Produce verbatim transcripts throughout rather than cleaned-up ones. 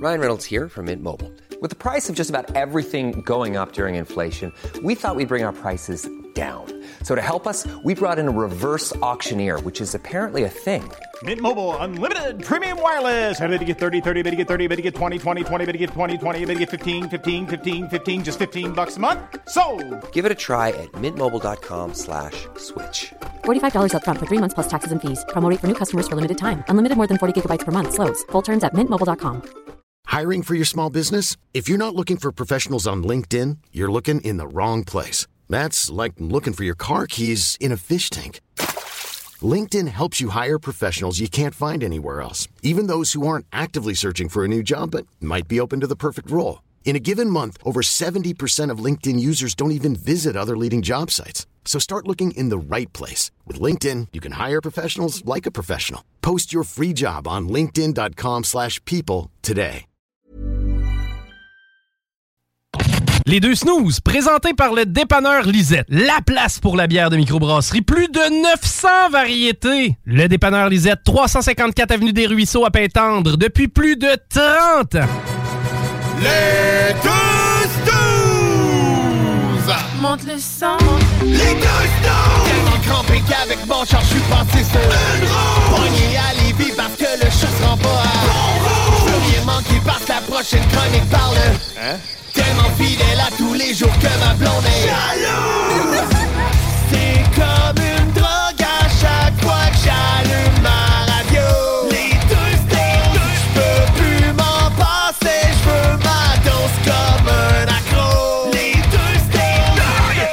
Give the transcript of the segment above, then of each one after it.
Ryan Reynolds here from Mint Mobile. With the price of just about everything going up during inflation, we thought we'd bring our prices down. So to help us, we brought in a reverse auctioneer, which is apparently a thing. Mint Mobile Unlimited Premium Wireless. How to get thirty, thirty, how to get thirty, how to get twenty, twenty, twenty, how to get twenty, twenty, how to get fifteen, fifteen, fifteen, fifteen, just fifteen bucks a month? Sold! Give it a try at mintmobile.com slash switch. forty-five dollars up front for three months plus taxes and fees. Promo rate for new customers for limited time. Unlimited more than forty gigabytes per month. Slows full terms at mint mobile dot com. Hiring for your small business? If you're not looking for professionals on LinkedIn, you're looking in the wrong place. That's like looking for your car keys in a fish tank. LinkedIn helps you hire professionals you can't find anywhere else, even those who aren't actively searching for a new job but might be open to the perfect role. In a given month, over seventy percent of LinkedIn users don't even visit other leading job sites. So start looking in the right place. With LinkedIn, you can hire professionals like a professional. Post your free job on linkedin.com slash people today. Les deux snooze, présentés par le dépanneur Lisette. La place pour la bière de microbrasserie. Plus de neuf cents variétés. Le dépanneur Lisette, trois cent cinquante-quatre avenue des Ruisseaux à Pintendre, depuis plus de trente ans. Les deux snooze! Monte le sang. Les deux snooze! Tellement crampé qu'avec mon char, je suis passé sur une roue. Pogné à Lévis parce que le chat se rend pas à bon roue. Je veux rien manquer parce que la prochaine chronique parle. Hein? Tellement fidèle à tous les jours que ma blonde est jalouse. C'est comme une drogue à chaque fois que j'allume ma radio. Les deux snooze, je peux plus m'en passer, je veux ma dose comme un accro. Les deux snooze,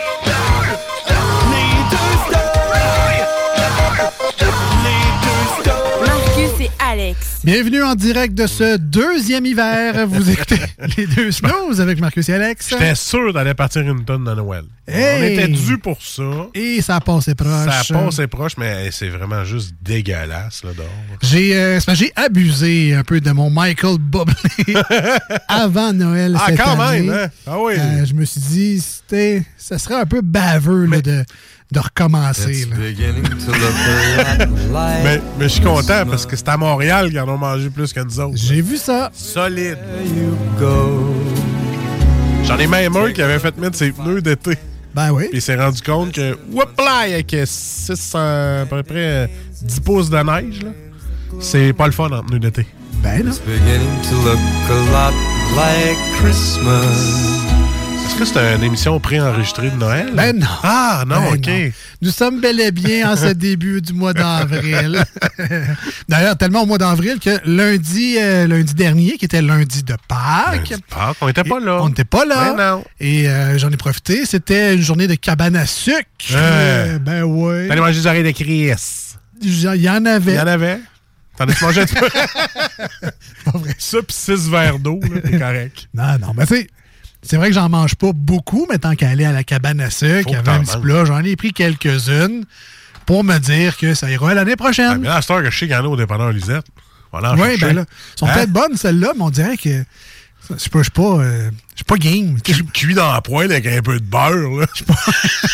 les deux snooze, les deux snooze. Marcus et Alex. Bienvenue en direct de ce deuxième hiver. Vous écoutez les deux snooze avec Marcus et Alex. J'étais sûr d'aller partir une tonne de Noël. Hey! On était dû pour ça. Et ça a passé proche. Ça a passé proche, mais c'est vraiment juste dégueulasse là dehors. J'ai, euh, j'ai abusé un peu de mon Michael Bublé avant Noël ah, cette quand année. même, hein? Ah oui. Euh, je me suis dit, c'était, ça serait un peu baveux mais... là, de... de recommencer. Là. mais, mais je suis content parce que c'est à Montréal qu'ils en ont mangé plus que nous autres. J'ai vu ça. Solide. J'en ai même un qui avait fait mettre ses pneus d'été. Ben oui. Puis il s'est rendu compte que, whoop là, avec six cents, à peu près dix pouces de neige, là, c'est pas le fun en pneus d'été. Ben non. Est-ce que c'est une émission préenregistrée de Noël? Ben non. Ah, non, ben OK. Non. Nous sommes bel et bien en ce début du mois d'avril. D'ailleurs, tellement au mois d'avril que lundi, euh, lundi dernier, qui était lundi de Pâques. Lundi de Pâques, on n'était pas là. On n'était pas là. Ben non. Et euh, j'en ai profité. C'était une journée de cabane à sucre. Euh, euh, ben oui. T'allais manger des oreilles de Chris. Il y en avait. Il y en avait. T'en as mangé un petit peu? C'est pas vrai. Ça, pis six verres d'eau, là, t'es correct. Non, non, mais tu sais. C'est vrai que j'en mange pas beaucoup, mais tant qu'à aller à la cabane à sucre, il y avait un petit plat, j'en ai pris quelques-unes pour me dire que ça ira l'année prochaine. Ah, mais là, à cette heure que je sais qu'il y en a au dépanneur Lisette, voilà. Oui, ben là, sont hein? peut-être bonnes celles-là, mais on dirait que je suis pas, je suis pas, euh, je suis pas game. Cu- cuit dans la poêle avec un peu de beurre, là. Je suis pas...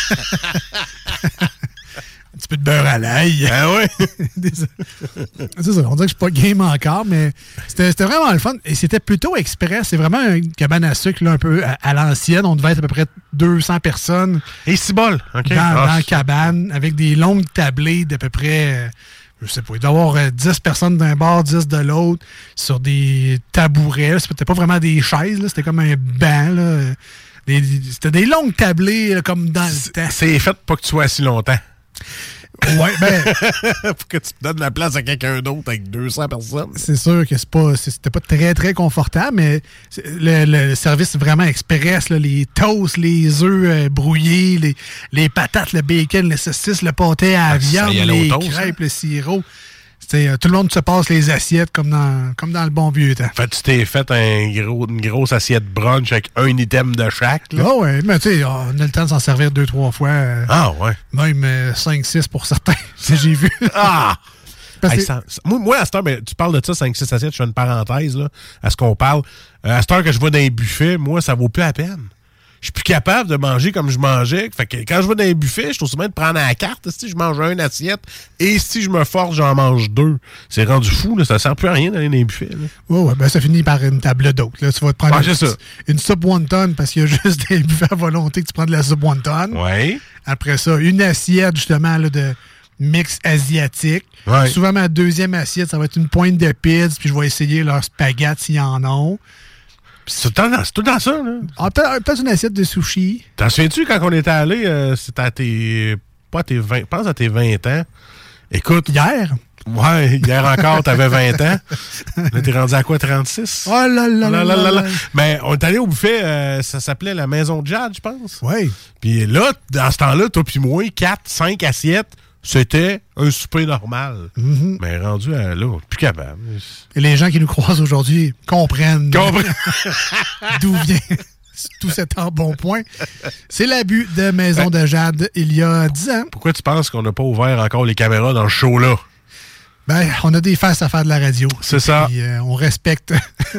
Un petit peu de beurre à l'ail. Ah ouais. C'est ça, on dirait que je suis pas game encore, mais c'était, c'était vraiment le fun. Et c'était plutôt express. C'est vraiment une cabane à sucre là, un peu à, à l'ancienne. On devait être à peu près deux cents personnes. Et six bols, OK. Dans, oh, dans la cabane, avec des longues tablées d'à peu près, je sais pas, il doit y avoir dix personnes d'un bord, dix de l'autre, sur des tabourets. C'était pas vraiment des chaises, là, c'était comme un banc, là. Des, c'était des longues tablées, là, comme dans le temps. C'est fait pour que tu sois assis longtemps. Ouais, ben. Pour que tu te donnes la place à quelqu'un d'autre avec deux cents personnes. C'est sûr que c'est pas, c'était pas très, très confortable, mais le, le service vraiment express, là, les toasts, les œufs euh, brouillés, les, les patates, le bacon, le saucisse, le pâté à la viande, les toast, crêpes, hein? Le sirop. Euh, tout le monde se passe les assiettes comme dans, comme dans le bon vieux temps. Fait tu t'es fait un gros, une grosse assiette brunch avec un item de chaque. Ah oh ouais, mais tu sais, on a le temps de s'en servir deux, trois fois. Euh, ah ouais. Même euh, cinq, six pour certains, si j'ai vu. Ah! Hey, ça, ça, moi, moi, à cette heure, ben, tu parles de ça, cinq six assiettes, je fais une parenthèse là, à ce qu'on parle. Euh, à cette heure que je vais dans les buffets, moi, ça vaut plus la peine. je suis plus capable de manger comme je mangeais. Fait que quand je vais dans les buffets, je suis aussi bien de prendre à la carte. Si je mange une assiette et si je me force, j'en mange deux. C'est rendu fou, là. Ça sert plus à rien d'aller dans les buffets. Oui, ouais, ben ça finit par une table d'hôte. Là. Tu vas te prendre ouais, une, une soupe wonton parce qu'il y a juste des buffets à volonté que tu prends de la soupe wonton. Oui. Après ça, une assiette justement là, de mix asiatique. Ouais. Souvent, ma deuxième assiette, ça va être une pointe de pizza, puis je vais essayer leurs spaghettis s'ils en ont. C'est tout le temps dans ça, là. Ah, peut-être, peut-être une assiette de sushi. T'en souviens-tu, quand on était allé, euh, c'était à tes... Pas à tes vingt... Je pense à tes vingt ans. Écoute... Hier? Ouais, hier encore, t'avais vingt ans. Là, t'es rendu à quoi, trente-six? Oh là là là là là! Mais on est allé au buffet, euh, ça s'appelait la Maison de Jade, je pense. Oui. Puis là, dans ce temps-là, toi puis moi, quatre, cinq assiettes, c'était un souper normal. Mm-hmm. Mais rendu à là, plus capable. Et les gens qui nous croisent aujourd'hui comprennent, comprennent. d'où vient tout cet embonpoint. C'est l'abus de Maison de Jade il y a dix ans. Pourquoi tu penses qu'on n'a pas ouvert encore les caméras dans le show-là? Ben, on a des faces à faire de la radio. C'est ça. Puis, euh, on respecte...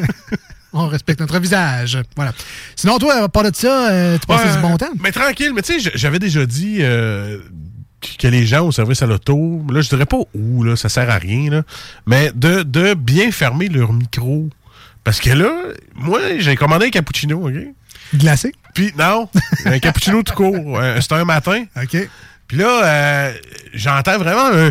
On respecte notre visage. Voilà. Sinon, toi, à part de ça, euh, tu passais ouais, du bon temps? Mais tranquille. Mais tu sais, j'avais déjà dit... Euh, que les gens au service à l'auto, là, je dirais pas où, là, ça sert à rien, là, mais de, de bien fermer leur micro. Parce que là, moi, j'ai commandé un cappuccino, OK? Glacé? Puis, non, un cappuccino tout court. Euh, C'était un matin. OK. Puis là, euh, j'entends vraiment un...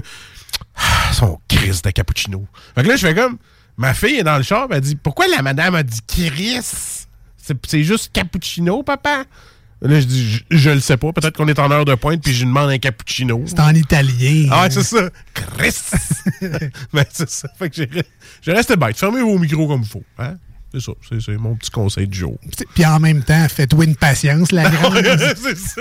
son crise de cappuccino. Fait que là, je fais comme... Ma fille est dans le char, elle dit, pourquoi la madame a dit Chris? C'est, c'est juste cappuccino, papa? Là, je dis, je, je le sais pas. Peut-être qu'on est en heure de pointe, puis je lui demande un cappuccino. C'est en italien. Ah, ouais, c'est ça. Chris! Ben, c'est ça. Fait que j'ai, j'ai resté bête. Fermez vos micros comme il faut. Hein? C'est ça. C'est, c'est mon petit conseil du jour. Puis en même temps, faites-toi une patience, la grande. C'est ça.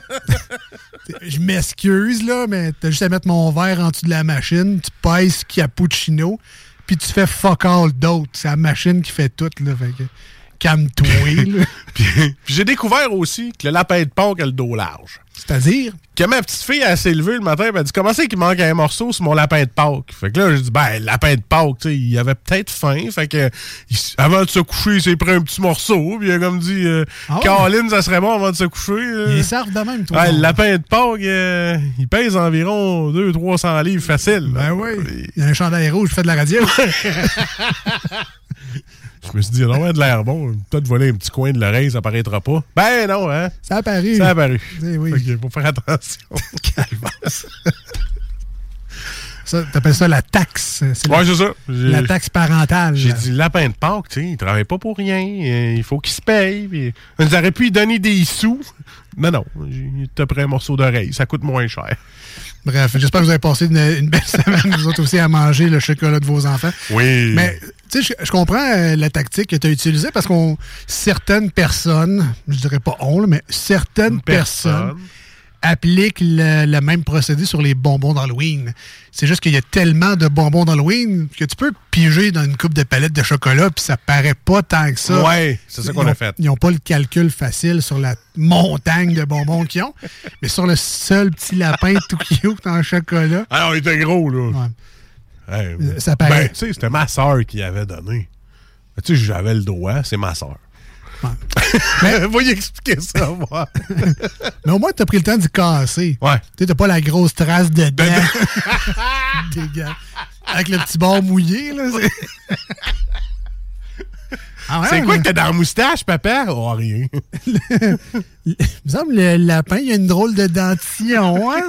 Je m'excuse, là, mais t'as juste à mettre mon verre en dessous de la machine, tu pèses cappuccino, puis tu fais fuck all d'autres. C'est la machine qui fait tout, là. Fait que... calme-toi, là. puis, puis j'ai découvert aussi que le lapin de Pâques a le dos large. C'est-à-dire? Que ma petite fille, elle s'est levée le matin, elle m'a dit, comment c'est qu'il manque un morceau sur mon lapin de Pâques? Fait que là, j'ai dit, ben, le lapin de Pâques, tu sais, il avait peut-être faim. Fait que, il, avant de se coucher, il s'est pris un petit morceau. Puis il a comme dit, euh, ah ouais? Caroline, ça serait bon avant de se coucher. Euh. Il servent de même, toi. Ouais, le lapin de Pâques, euh, il pèse environ deux cents à trois cents livres facile. Ben oui. Il y a un chandail rouge, je fais de la radio. Je me suis dit, non, ouais, de l'air bon, peut-être voler un petit coin de l'oreille, ça paraîtra pas. Ben non, hein? Ça a apparu. Ça a apparu. Eh oui. Il faut faire attention. Ça, t'appelles ça la taxe. C'est ouais, la, c'est ça. J'ai, la taxe parentale. J'ai dit, lapin de Pâques, tu sais, il travaille pas pour rien. Il faut qu'il se paye. Puis, on aurait pu lui donner des sous. Non, non. Il t'a pris un morceau d'oreille. Ça coûte moins cher. Bref, j'espère que vous avez passé une, une belle semaine, vous autres aussi, à manger le chocolat de vos enfants. Oui. Mais, tu sais, je, je comprends euh, la tactique que tu as utilisée parce qu'on certaines personnes, je dirais pas on, là, mais certaines Une personnes personne. appliquent le, le même procédé sur les bonbons d'Halloween. C'est juste qu'il y a tellement de bonbons d'Halloween que tu peux piger dans une coupe de palettes de chocolat puis ça paraît pas tant que ça. Ouais, c'est ça qu'on Ils ont- a fait. Ils n'ont pas le calcul facile sur la montagne de bonbons qu'ils ont, mais sur le seul petit lapin tout cute en chocolat. Alors, il était gros, là. Ouais. Hey, Euh, ça paraît. Ben, tu sais, c'était ma soeur qui avait donné. Tu sais, j'avais le droit, c'est ma soeur. Mais- Va y expliquer ça, moi. Mais au moins, tu as pris le temps d'y casser. Ouais. Tu n'as pas la grosse trace de dents. Dégueulasse. Avec le petit bord mouillé, là. C'est, ah ouais, C'est quoi mais- que t'as dans la moustache, papa? Oh, rien. Il me semble que le lapin, il a une drôle de dentition. Hein?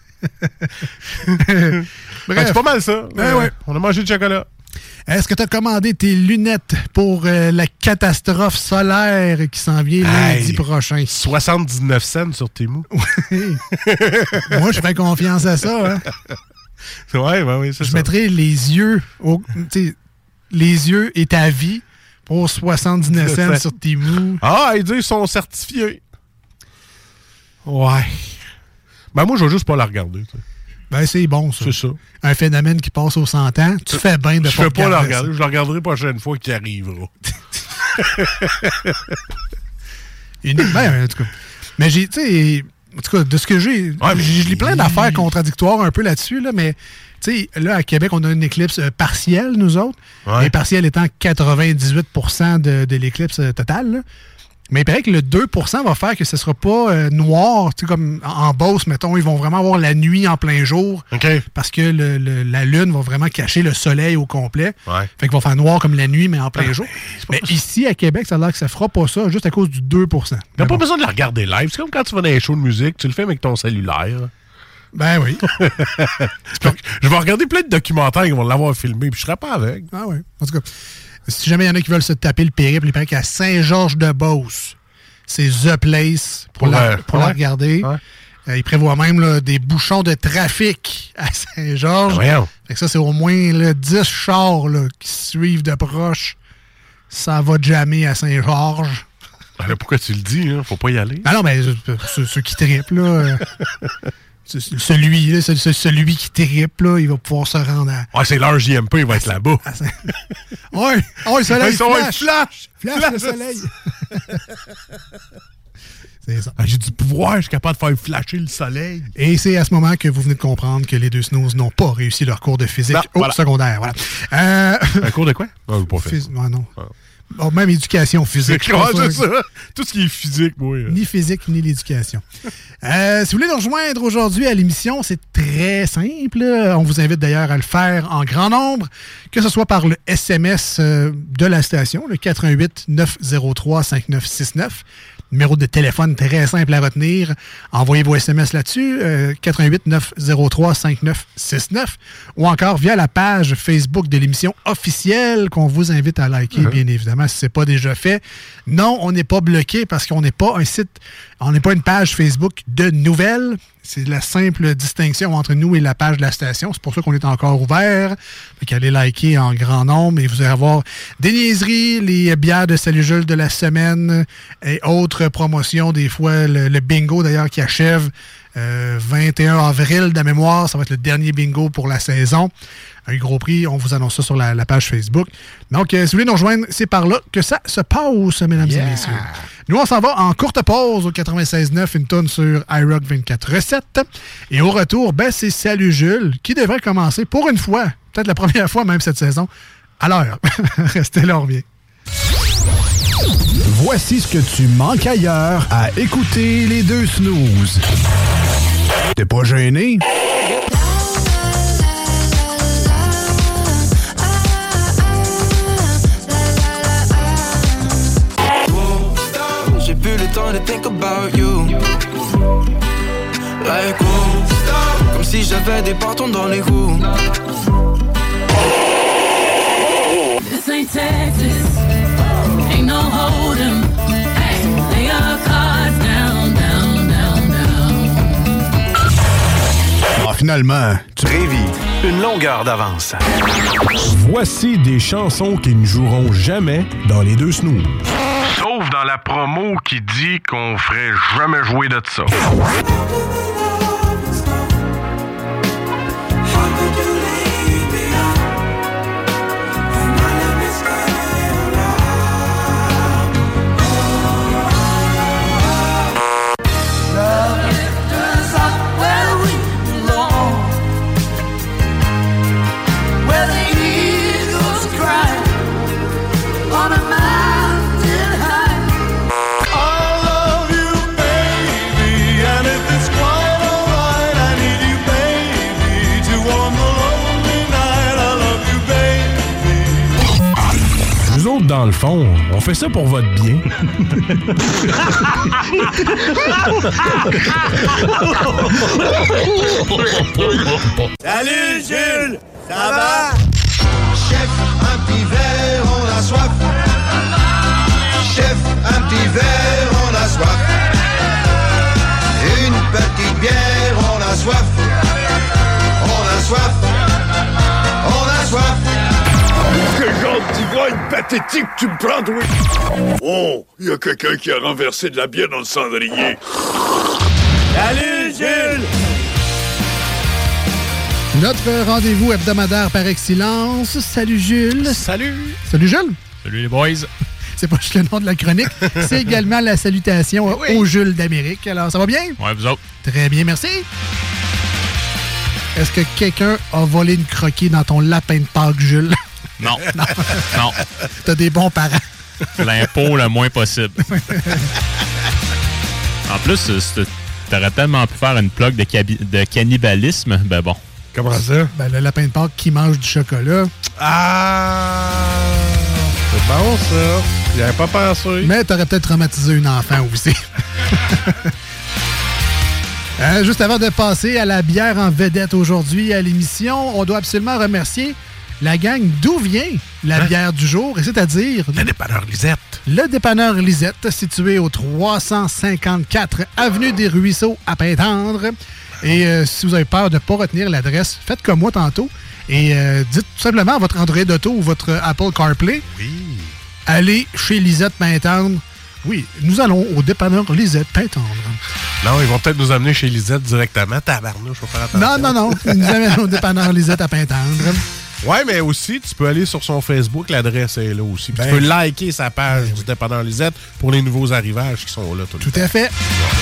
Ben, c'est pas mal ça. Ben Euh, ouais. On a mangé du chocolat. Est-ce que tu as commandé tes lunettes pour euh, la catastrophe solaire qui s'en vient lundi Hey. prochain? soixante-dix-neuf cents sur Temu. Moi, je fais confiance à ça. Hein? Ouais, ouais, ouais, c'est Je ça. mettrai les yeux, au, tu sais, les yeux et ta vie pour soixante-dix-neuf cents sur Temu. Ah, ils disent qu'ils sont certifiés. Ouais. Ben, moi, je vais juste pas la regarder. tu sais. Ben, c'est bon, ça. C'est ça. Un phénomène qui passe aux cent ans. Tu fais bien de Je pas vais pas la regarder regarder. Je la regarderai la prochaine fois qu'il arrivera. ça. Une... Ben, en tout cas. Mais j'ai, tu sais, en tout cas, de ce que j'ai, Ouais, mais- je lis plein d'affaires contradictoires un peu là-dessus, là, mais tu sais, là, à Québec, on a une éclipse euh, partielle, nous autres. Ouais. Et partielle étant quatre-vingt-dix-huit pour cent de, de l'éclipse euh, totale. Là. Mais il paraît que le deux pour cent va faire que ce ne sera pas euh, noir, tu sais, comme en, en Beauce, mettons, ils vont vraiment avoir la nuit en plein jour. Okay. Parce que le, le, la lune va vraiment cacher le soleil au complet. Ouais. Fait qu'il va faire noir comme la nuit, mais en plein ah, jour. Mais, mais ici, à Québec, ça a l'air que ça fera pas ça, juste à cause du deux pour cent. T'as pas bon. besoin de la regarder live. C'est comme quand tu vas dans les shows de musique, tu le fais avec ton cellulaire. Ben oui. Je vais regarder plein de documentaires qui vont l'avoir filmé, puis je serai pas avec. Ah oui. En tout cas, si jamais il y en a qui veulent se taper le périple, il paraît qu'à Saint-Georges-de-Beauce, c'est The Place pour, pour, la, euh, pour ouais. la regarder. Ouais. Euh, il prévoit même là, des bouchons de trafic à Saint-Georges. Ah, fait que ça, c'est au moins là, dix chars là, qui suivent de proche. Ça va jammer à Saint-Georges. Alors, pourquoi tu le dis? Hein? Faut pas y aller. Ah non, mais ceux, ceux qui trippent, là... Euh, celui, là, celui qui trippe, là, il va pouvoir se rendre à... Ah, c'est l'heure J M P, il va être là-bas. Oui, oh, le soleil, flash! Flash, flash, flash le soleil. C'est ça. Ah, j'ai du pouvoir, je suis capable de faire flasher le soleil. Et c'est à ce moment que vous venez de comprendre que les deux snooze n'ont pas réussi leur cours de physique non, au voilà. secondaire. Voilà. Euh... Un cours de quoi? Non, pas fait. Phys... non, non. Ah. Bon, même éducation physique. Je crois que... ça. Tout ce qui est physique, moi. Ni physique, ni l'éducation. euh, si vous voulez nous rejoindre aujourd'hui à l'émission, c'est très simple. On vous invite d'ailleurs à le faire en grand nombre, que ce soit par le S M S euh, de la station, le quatre un huit neuf zéro trois cinq neuf six neuf. Numéro de téléphone très simple à retenir. Envoyez vos S M S là-dessus, euh, quatre un huit neuf zéro trois cinq neuf six neuf, ou encore via la page Facebook de l'émission officielle qu'on vous invite à liker, mm-hmm. bien évidemment, si ce n'est pas déjà fait. Non, on n'est pas bloqué parce qu'on n'est pas un site, on n'est pas une page Facebook de nouvelles. C'est la simple distinction entre nous et la page de la station. C'est pour ça qu'on est encore ouvert. Fait qu'allez liker en grand nombre et vous allez avoir des niaiseries, les bières de Salut Jules de la semaine et autres promotions. Des fois, le, le bingo d'ailleurs qui achève euh, vingt et un avril de mémoire. Ça va être le dernier bingo pour la saison. Un gros prix, on vous annonce ça sur la, la page Facebook. Donc, euh, si vous voulez nous rejoindre, c'est par là que ça se passe, mesdames yeah. et messieurs. Nous, on s'en va en courte pause au quatre-vingt-seize neuf, une tonne sur iRock vingt-quatre recettes. Et au retour, ben, c'est Salut Jules qui devrait commencer pour une fois, peut-être la première fois même cette saison, à l'heure. Restez là, on revient. Voici ce que tu manques ailleurs à écouter les deux snooze. T'es pas gêné? J'ai plus le temps de think about you. Like oh, comme si j'avais des bâtons dans les roues. This ain't Texas, ain't no hold'em. Hey, lay your cards down, down, down, down. Ah, finalement, tu Révis, une longueur d'avance. Voici des chansons qui ne joueront jamais dans les deux snooze. Sauf dans la promo qui dit qu'on ferait jamais jouer de ça. Dans le fond, on fait ça pour votre bien. Salut Jules, ça va? Chef, un petit verre, on a soif. Chef, un petit verre, on a soif. Une petite bière, on a soif. On a soif. On a soif. Quel genre de t'ivrogne pathétique tu me prends, oui? Oh, il y a quelqu'un qui a renversé de la bière dans le cendrier. Salut, Jules! Notre rendez-vous hebdomadaire par excellence. Salut, Jules. Salut. Salut, Jules. Salut, les boys. C'est pas juste le nom de la chronique, c'est également la salutation oui. au Jules d'Amérique. Alors, ça va bien? Ouais, vous autres. Très bien, merci. Est-ce que quelqu'un a volé une croquée dans ton lapin de Pâques, Jules? Non. non. non. T'as des bons parents. L'impôt le moins possible. En plus, t'aurais tellement pu faire une plug de, cabi- de cannibalisme. Ben bon. Comment ça? Ben, le lapin de Pâques qui mange du chocolat. Ah! C'est bon, ça. J'y avais pas pensé. Mais t'aurais peut-être traumatisé une enfant aussi. euh, juste avant de passer à la bière en vedette aujourd'hui à l'émission, on doit absolument remercier la gang d'où vient la hein? bière du jour, et c'est-à-dire... Le dépanneur Lisette. Le dépanneur Lisette, situé au trois cent cinquante-quatre Avenue des Ruisseaux à Pintendre. Et euh, si vous avez peur de ne pas retenir l'adresse, faites comme moi tantôt et euh, dites tout simplement à votre Android Auto ou votre Apple CarPlay. Oui. Allez chez Lisette Pintendre. Oui, nous allons au dépanneur Lisette Pintendre. Non, ils vont peut-être nous amener chez Lisette directement. Tabarnouche, faut faire attention. Non, non, non. Ils nous amènent au dépanneur Lisette à Pintendre. Ouais, mais aussi, tu peux aller sur son Facebook, l'adresse est là aussi. Puis ben, tu peux liker sa page ben, du dépanneur Lisette pour les nouveaux arrivages qui sont là tout le Tout temps. à fait.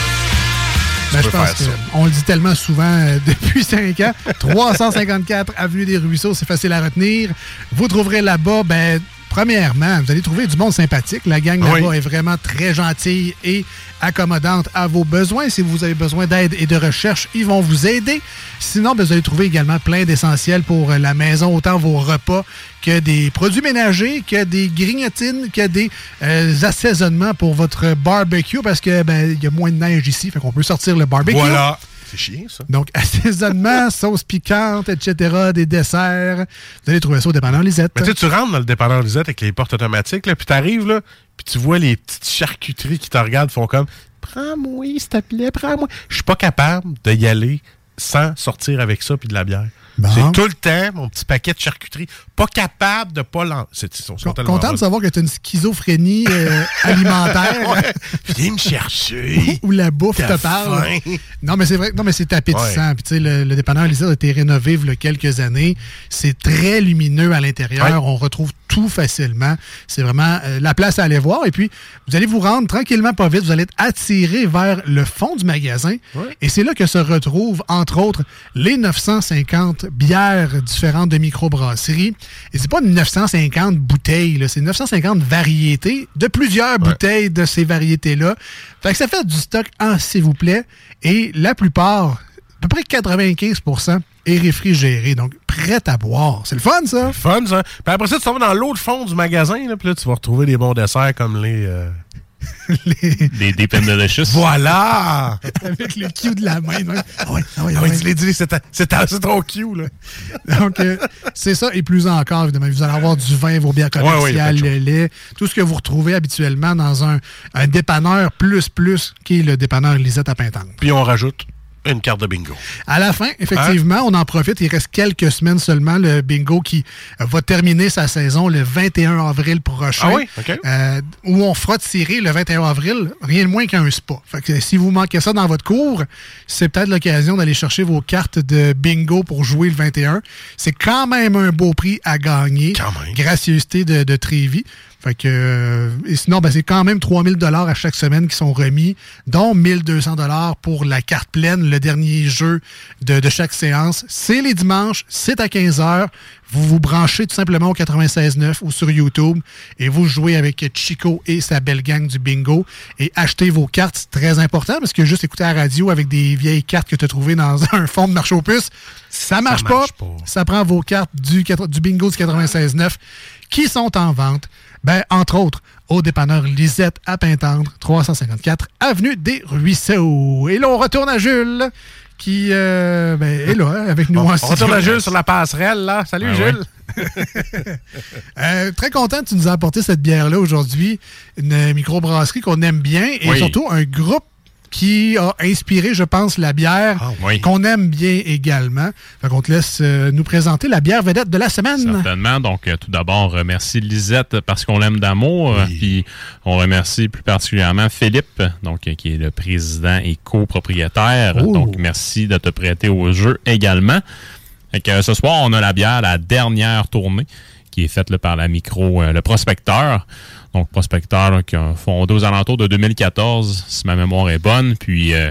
Ben, je pense qu'on le dit tellement souvent euh, depuis cinq ans. trois cent cinquante-quatre Avenue des Ruisseaux, c'est facile à retenir. Vous trouverez là-bas, ben, premièrement, vous allez trouver du monde sympathique. La gang là-bas oui. est vraiment très gentille et accommodante à vos besoins. Si vous avez besoin d'aide et de recherche, ils vont vous aider. Sinon, ben, vous allez trouver également plein d'essentiels pour la maison, autant vos repas que des produits ménagers, que des grignotines, que des euh, assaisonnements pour votre barbecue, parce que ben, il y a moins de neige ici, fait qu'on peut sortir le barbecue. Voilà. C'est chiant, ça. Donc, assaisonnement, sauce piquante, et cetera, des desserts. Vous allez trouver ça au dépanneur Lisette. Mais tu sais, tu rentres dans le dépanneur Lisette avec les portes automatiques, là, puis t'arrives, là, puis tu vois les petites charcuteries qui te regardent, font comme « Prends-moi, s'il te plaît, prends-moi. » Je suis pas capable d'y aller sans sortir avec ça puis de la bière. Bon. C'est tout le temps mon petit paquet de charcuterie. Pas capable de pas l'en... C'est, ils sont Con- content de savoir que tu as une schizophrénie euh, alimentaire. Ouais. Viens me chercher. Où la bouffe te parle. Non, mais c'est vrai. Non, mais c'est appétissant. Ouais. Puis tu sais, le, le dépanneur Lisette a été rénové il y a quelques années. C'est très lumineux à l'intérieur. Ouais. On retrouve tout facilement. C'est vraiment euh, la place à aller voir. Et puis, vous allez vous rendre tranquillement, pas vite. Vous allez être attiré vers le fond du magasin. Ouais. Et c'est là que se retrouvent, entre autres, les neuf cent cinquante bières différentes de microbrasserie. Et c'est pas neuf cent cinquante bouteilles, là. C'est neuf cent cinquante variétés de plusieurs ouais. bouteilles de ces variétés-là. Fait que ça fait du stock en s'il vous plaît. Et la plupart, à peu près quatre-vingt-quinze pour cent est réfrigéré. Donc, prêt à boire. C'est le fun, ça? C'est le fun, ça. Puis après ça, tu vas dans l'autre fond du magasin, là, puis là, tu vas retrouver des bons desserts comme les... Euh... les... Des Deep and Delicious. Voilà! Avec le Q de la main. Ah oui, ah oui, ah oui. Dis-les, dis-les, c'est, ta, c'est, ta, c'est ton Q, là. Donc, euh, c'est ça, et plus encore, évidemment. Vous allez avoir du vin, vos bières commerciales, ouais, ouais, le lait, tout ce que vous retrouvez habituellement dans un, un dépanneur plus plus, qui est le dépanneur Lisette à Pintendre. Puis on rajoute une carte de bingo. À la fin, effectivement, hein? on en profite. Il reste quelques semaines seulement. Le bingo qui va terminer sa saison le vingt et un avril prochain. Ah oui? OK. Euh, où on fera tirer le vingt et un avril rien de moins qu'un spa. Fait que si vous manquez ça dans votre cours, c'est peut-être l'occasion d'aller chercher vos cartes de bingo pour jouer le vingt et un. C'est quand même un beau prix à gagner. Quand même. Gracieuseté de, de Trévis. Fait que, euh, et sinon, ben, c'est quand même trois mille dollars à chaque semaine qui sont remis, dont mille deux cents dollars pour la carte pleine, le dernier jeu de, de chaque séance. C'est les dimanches, c'est à quinze heures. Vous vous branchez tout simplement au quatre-vingt-seize neuf ou sur YouTube et vous jouez avec Chico et sa belle gang du bingo et achetez vos cartes. C'est très important parce que juste écouter la radio avec des vieilles cartes que tu as trouvées dans un fond de marché aux puces, ça marche, ça marche pas. pas. Ça prend vos cartes du, du bingo du quatre-vingt-seize neuf qui sont en vente. Ben, entre autres, au dépanneur Lisette à Pintendre, trois cent cinquante-quatre Avenue des Ruisseaux. Et là, on retourne à Jules, qui euh, ben, est là, hein, avec nous bon, en On retourne à Jules sur la passerelle, là. Salut, ah, Jules! Ouais. euh, très content que tu nous as apporté cette bière-là aujourd'hui. Une microbrasserie qu'on aime bien et oui. surtout un groupe qui a inspiré, je pense, la bière ah, oui. qu'on aime bien également. Fait qu'on te laisse euh, nous présenter la bière vedette de la semaine. Certainement. Donc, euh, tout d'abord, on remercie Lisette parce qu'on l'aime d'amour. Oui. Puis, on remercie plus particulièrement Philippe, donc, euh, qui est le président et copropriétaire. Oh. Donc, merci de te prêter au jeu également. Fait que, euh, ce soir, on a la bière, la dernière tournée, qui est faite là, par la micro, euh, le Prospecteur. Donc, Prospecteur là, qui a fondé aux alentours de deux mille quatorze, si ma mémoire est bonne. Puis, euh,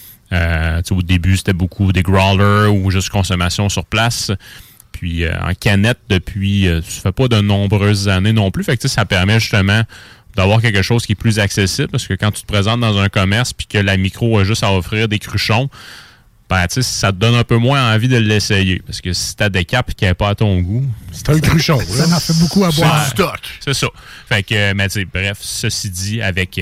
euh, au début, c'était beaucoup des growlers ou juste consommation sur place. Puis, euh, en canette, depuis, euh, ça fait pas de nombreuses années non plus. Fait que ça permet justement d'avoir quelque chose qui est plus accessible, parce que quand tu te présentes dans un commerce puis que la micro a juste à offrir des cruchons, ben, tu sais, ça te donne un peu moins envie de l'essayer. Parce que si t'as des capes qui n'est pas à ton goût... C'est un cruchon. Ça en fait beaucoup à boire. C'est du stock. C'est ça. Fait que, mais tu sais, bref, ceci dit, avec...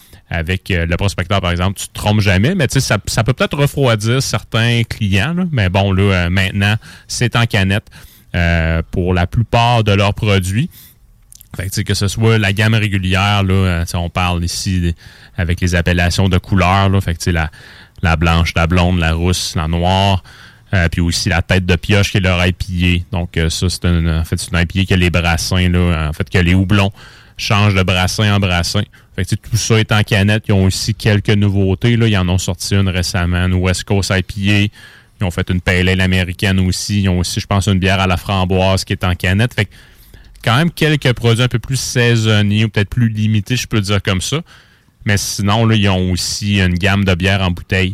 Avec euh, le prospecteur, par exemple, tu te trompes jamais, mais tu sais, ça, ça peut peut-être refroidir certains clients, là, mais bon, là, euh, maintenant, c'est en canette euh, pour la plupart de leurs produits. Fait que, tu sais, que ce soit la gamme régulière, là, euh, on parle ici avec les appellations de couleurs, là, fait que, tu sais, la, la blanche, la blonde, la rousse, la noire, euh, puis aussi la tête de pioche qui est leur I P A. Donc, euh, ça, c'est un, en fait, c'est un I P A que les brassins, là, en fait, que les houblons changent de brassin en brassin. Fait que, tout ça est en canette. Ils ont aussi quelques nouveautés. Là. Ils en ont sorti une récemment, une West Coast I P A. Ils ont fait une pale ale américaine aussi. Ils ont aussi, je pense, une bière à la framboise qui est en canette. Fait que, quand même, quelques produits un peu plus saisonniers ou peut-être plus limités, je peux dire comme ça. Mais sinon, là, ils ont aussi une gamme de bières en bouteille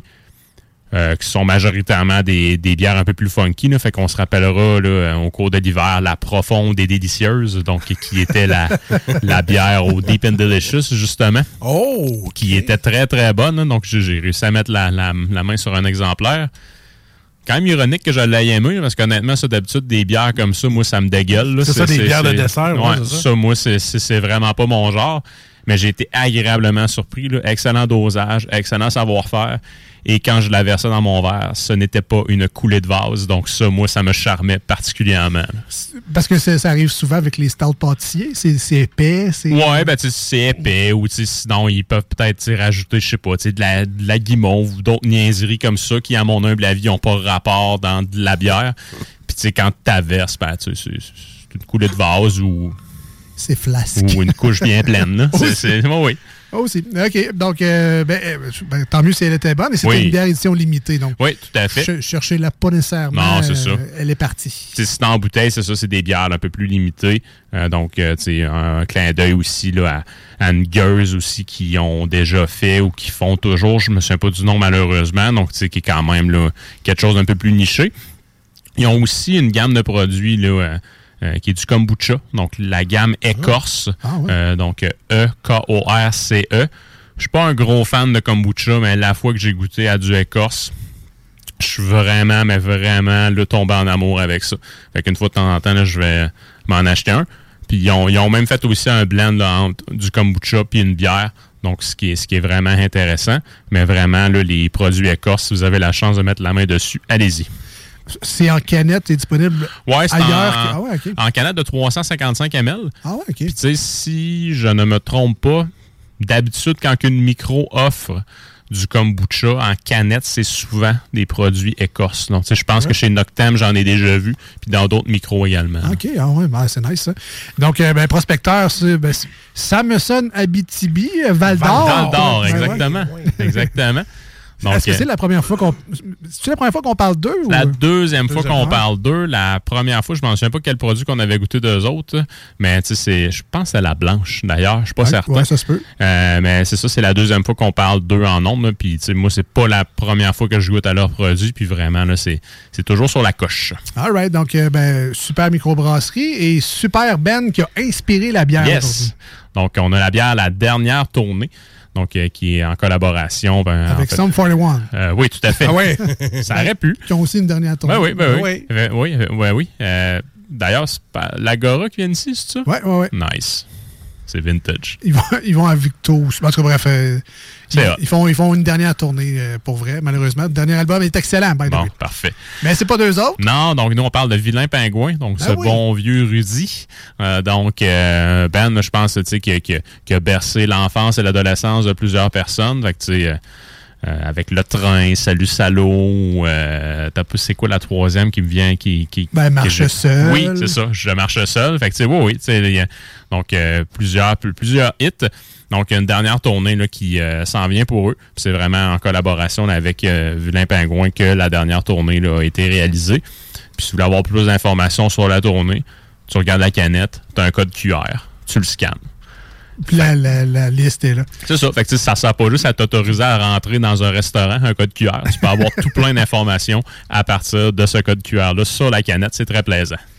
euh, qui sont majoritairement des, des bières un peu plus funky. Là. Fait qu'on se rappellera là, au cours de l'hiver la profonde et délicieuse, donc qui était la, la bière au Deep and Delicious, justement. Oh! Okay. Qui était très, très bonne. Hein. Donc, j'ai réussi à mettre la, la, la main sur un exemplaire. Quand même ironique que je l'ai aimé, parce qu'honnêtement, ça, d'habitude, des bières comme ça, moi, ça me dégueule. Là. C'est, c'est ça, des c'est, bières c'est, de dessert? Ouais, ouais, ça? ça, moi, c'est, c'est, c'est vraiment pas mon genre. Mais j'ai été agréablement surpris. Là. Excellent dosage, excellent savoir-faire. Et quand je la versais dans mon verre, ce n'était pas une coulée de vase. Donc ça, moi, ça me charmait particulièrement. Parce que ça arrive souvent avec les stouts pâtissiers. C'est, c'est épais. C'est... Ouais, ben tu sais, c'est épais. Ou sinon, ils peuvent peut-être rajouter, je sais pas, de la, de la guimauve ou d'autres niaiseries comme ça qui, à mon humble avis, n'ont pas rapport dans de la bière. Puis tu sais, quand tu t'averses, ben, c'est, c'est une coulée de vase ou... C'est flasque. Ou une couche bien pleine. Là. c'est, c'est, oh, oui. Aussi. OK. Donc, euh, ben, ben, tant mieux si elle était bonne. Et c'était oui. une bière édition limitée. Donc, oui, tout à fait. Ch- cherchez-la pas nécessairement. Non, c'est ça. Euh, elle est partie. T'sais, si c'est en bouteille, c'est ça, c'est des bières un peu plus limitées. Euh, donc, euh, tu sais, un, un clin d'œil aussi là, à, à une gueuse aussi qui ont déjà fait ou qui font toujours. Je me souviens pas du nom, malheureusement. Donc, tu sais, qui est quand même là, quelque chose d'un peu plus niché. Ils ont aussi une gamme de produits là, euh, Euh, qui est du kombucha, donc la gamme écorce, ah, ouais. euh, donc E K O R C E. Je suis pas un gros fan de kombucha, mais la fois que j'ai goûté à du écorce, je suis vraiment, mais vraiment là, tombé en amour avec ça. Fait qu'une fois de temps en temps, là, je vais m'en acheter un. Puis ils ont, ils ont même fait aussi un blend là, entre du kombucha puis une bière. Donc, ce qui est, ce qui est vraiment intéressant. Mais vraiment, là, les produits écorce, si vous avez la chance de mettre la main dessus, allez-y. C'est en canette, c'est disponible ouais, c'est ailleurs. En, ah ouais, okay. en canette de trois cent cinquante-cinq millilitres. Ah ouais, OK. Puis tu sais, si je ne me trompe pas, d'habitude, quand une micro offre du kombucha en canette, c'est souvent des produits écorces. Donc, tu sais, je pense ouais. que chez Noctem, j'en ai déjà vu, puis dans d'autres micros également. OK, ah ouais, ben, c'est nice, ça. Donc, euh, ben, prospecteur, c'est, ben, ça me sonne Abitibi, Val-d'Or. Val-d'Or, exactement. Ouais, ouais. Exactement. Donc, est-ce que c'est la première fois qu'on. C'est la première fois qu'on parle d'eux? La ou... deuxième fois qu'on parle d'eux. La première fois, je ne me souviens pas quel produit qu'on avait goûté d'eux autres. Mais tu sais, je pense que c'est la blanche, d'ailleurs. Je ne suis pas ouais, certain. Ouais, ça se peut. Euh, mais c'est ça, c'est la deuxième fois qu'on parle d'eux en nombre. Puis tu sais, moi, c'est pas la première fois que je goûte à leurs produits. Puis vraiment, là, c'est, c'est toujours sur la coche. All right. Donc, euh, ben, super microbrasserie et super Ben qui a inspiré la bière. Yes. Donc, on a la bière La Dernière Tournée. Donc, euh, qui est en collaboration. Ben, avec en fait, Sum quarante et un. Euh, oui, tout à fait. Ah ouais. Ça aurait pu. Qui ont aussi une dernière tournée. Ben oui, ben oui. oui. Euh, oui, euh, ouais, oui. Euh, d'ailleurs, c'est pas l'Agora qui vient ici, c'est ça? Oui, oui, oui. Nice. C'est vintage. Ils vont, ils vont à Victo. En tout cas, bref, euh, ils, ils, font, ils font une dernière tournée, euh, pour vrai, malheureusement. Le dernier album est excellent, by the Bon, way. parfait. Mais c'est pas deux autres? Non, donc nous, on parle de Vilain Pingouin, donc ah, ce oui. bon vieux Rudy. Euh, donc, euh, Ben, je pense, tu sais, qui, qui, qui a bercé l'enfance et l'adolescence de plusieurs personnes. Fait que, tu sais, euh, Euh, avec Le Train, Salut Salaud, euh, t'as plus c'est quoi la troisième qui me vient qui, qui ben Marche qui, seul. Oui, c'est ça, Je marche seul. Fait que tu sais, oui, oui, tu sais, donc euh, plusieurs plusieurs hits. Donc une dernière tournée là qui euh, s'en vient pour eux. Puis c'est vraiment en collaboration là, avec euh, Vilain Pingouin que la dernière tournée là, a été réalisée. Puis si vous voulez avoir plus d'informations sur la tournée, tu regardes la canette, t'as un code Q R, tu le scannes. Puis la, la, la liste est là. C'est ça. Fait que ça ne sert pas juste à t'autoriser à rentrer dans un restaurant, un code Q R. Tu peux avoir tout plein d'informations à partir de ce code Q R-là sur la canette. C'est très plaisant.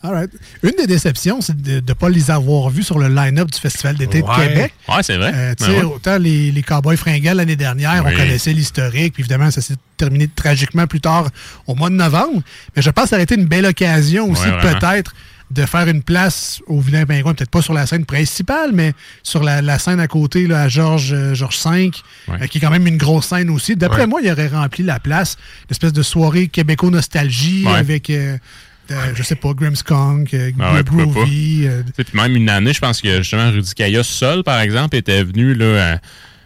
All right. Une des déceptions, c'est de ne pas les avoir vus sur le line-up du Festival d'été ouais. de Québec. Oui, c'est vrai. Euh, tu ben sais, ouais. autant les, les Cowboys fringants l'année dernière, oui. on connaissait l'historique, puis évidemment, ça s'est terminé tragiquement plus tard au mois de novembre. Mais je pense que ça aurait été une belle occasion aussi, ouais, peut-être, de faire une place au Vilain Pingouin, peut-être pas sur la scène principale, mais sur la, la scène à côté, là, à Georges euh, Georges cinq, ouais. euh, qui est quand même une grosse scène aussi. D'après ouais. moi, il aurait rempli la place. Une espèce de soirée québéco-nostalgie ouais. avec... Euh, Euh, je sais pas, Grimmskunk, euh, ah ouais, Groovy. Euh... Puis même une année, je pense que justement Rudy Kaya seul, par exemple, était venu là, euh,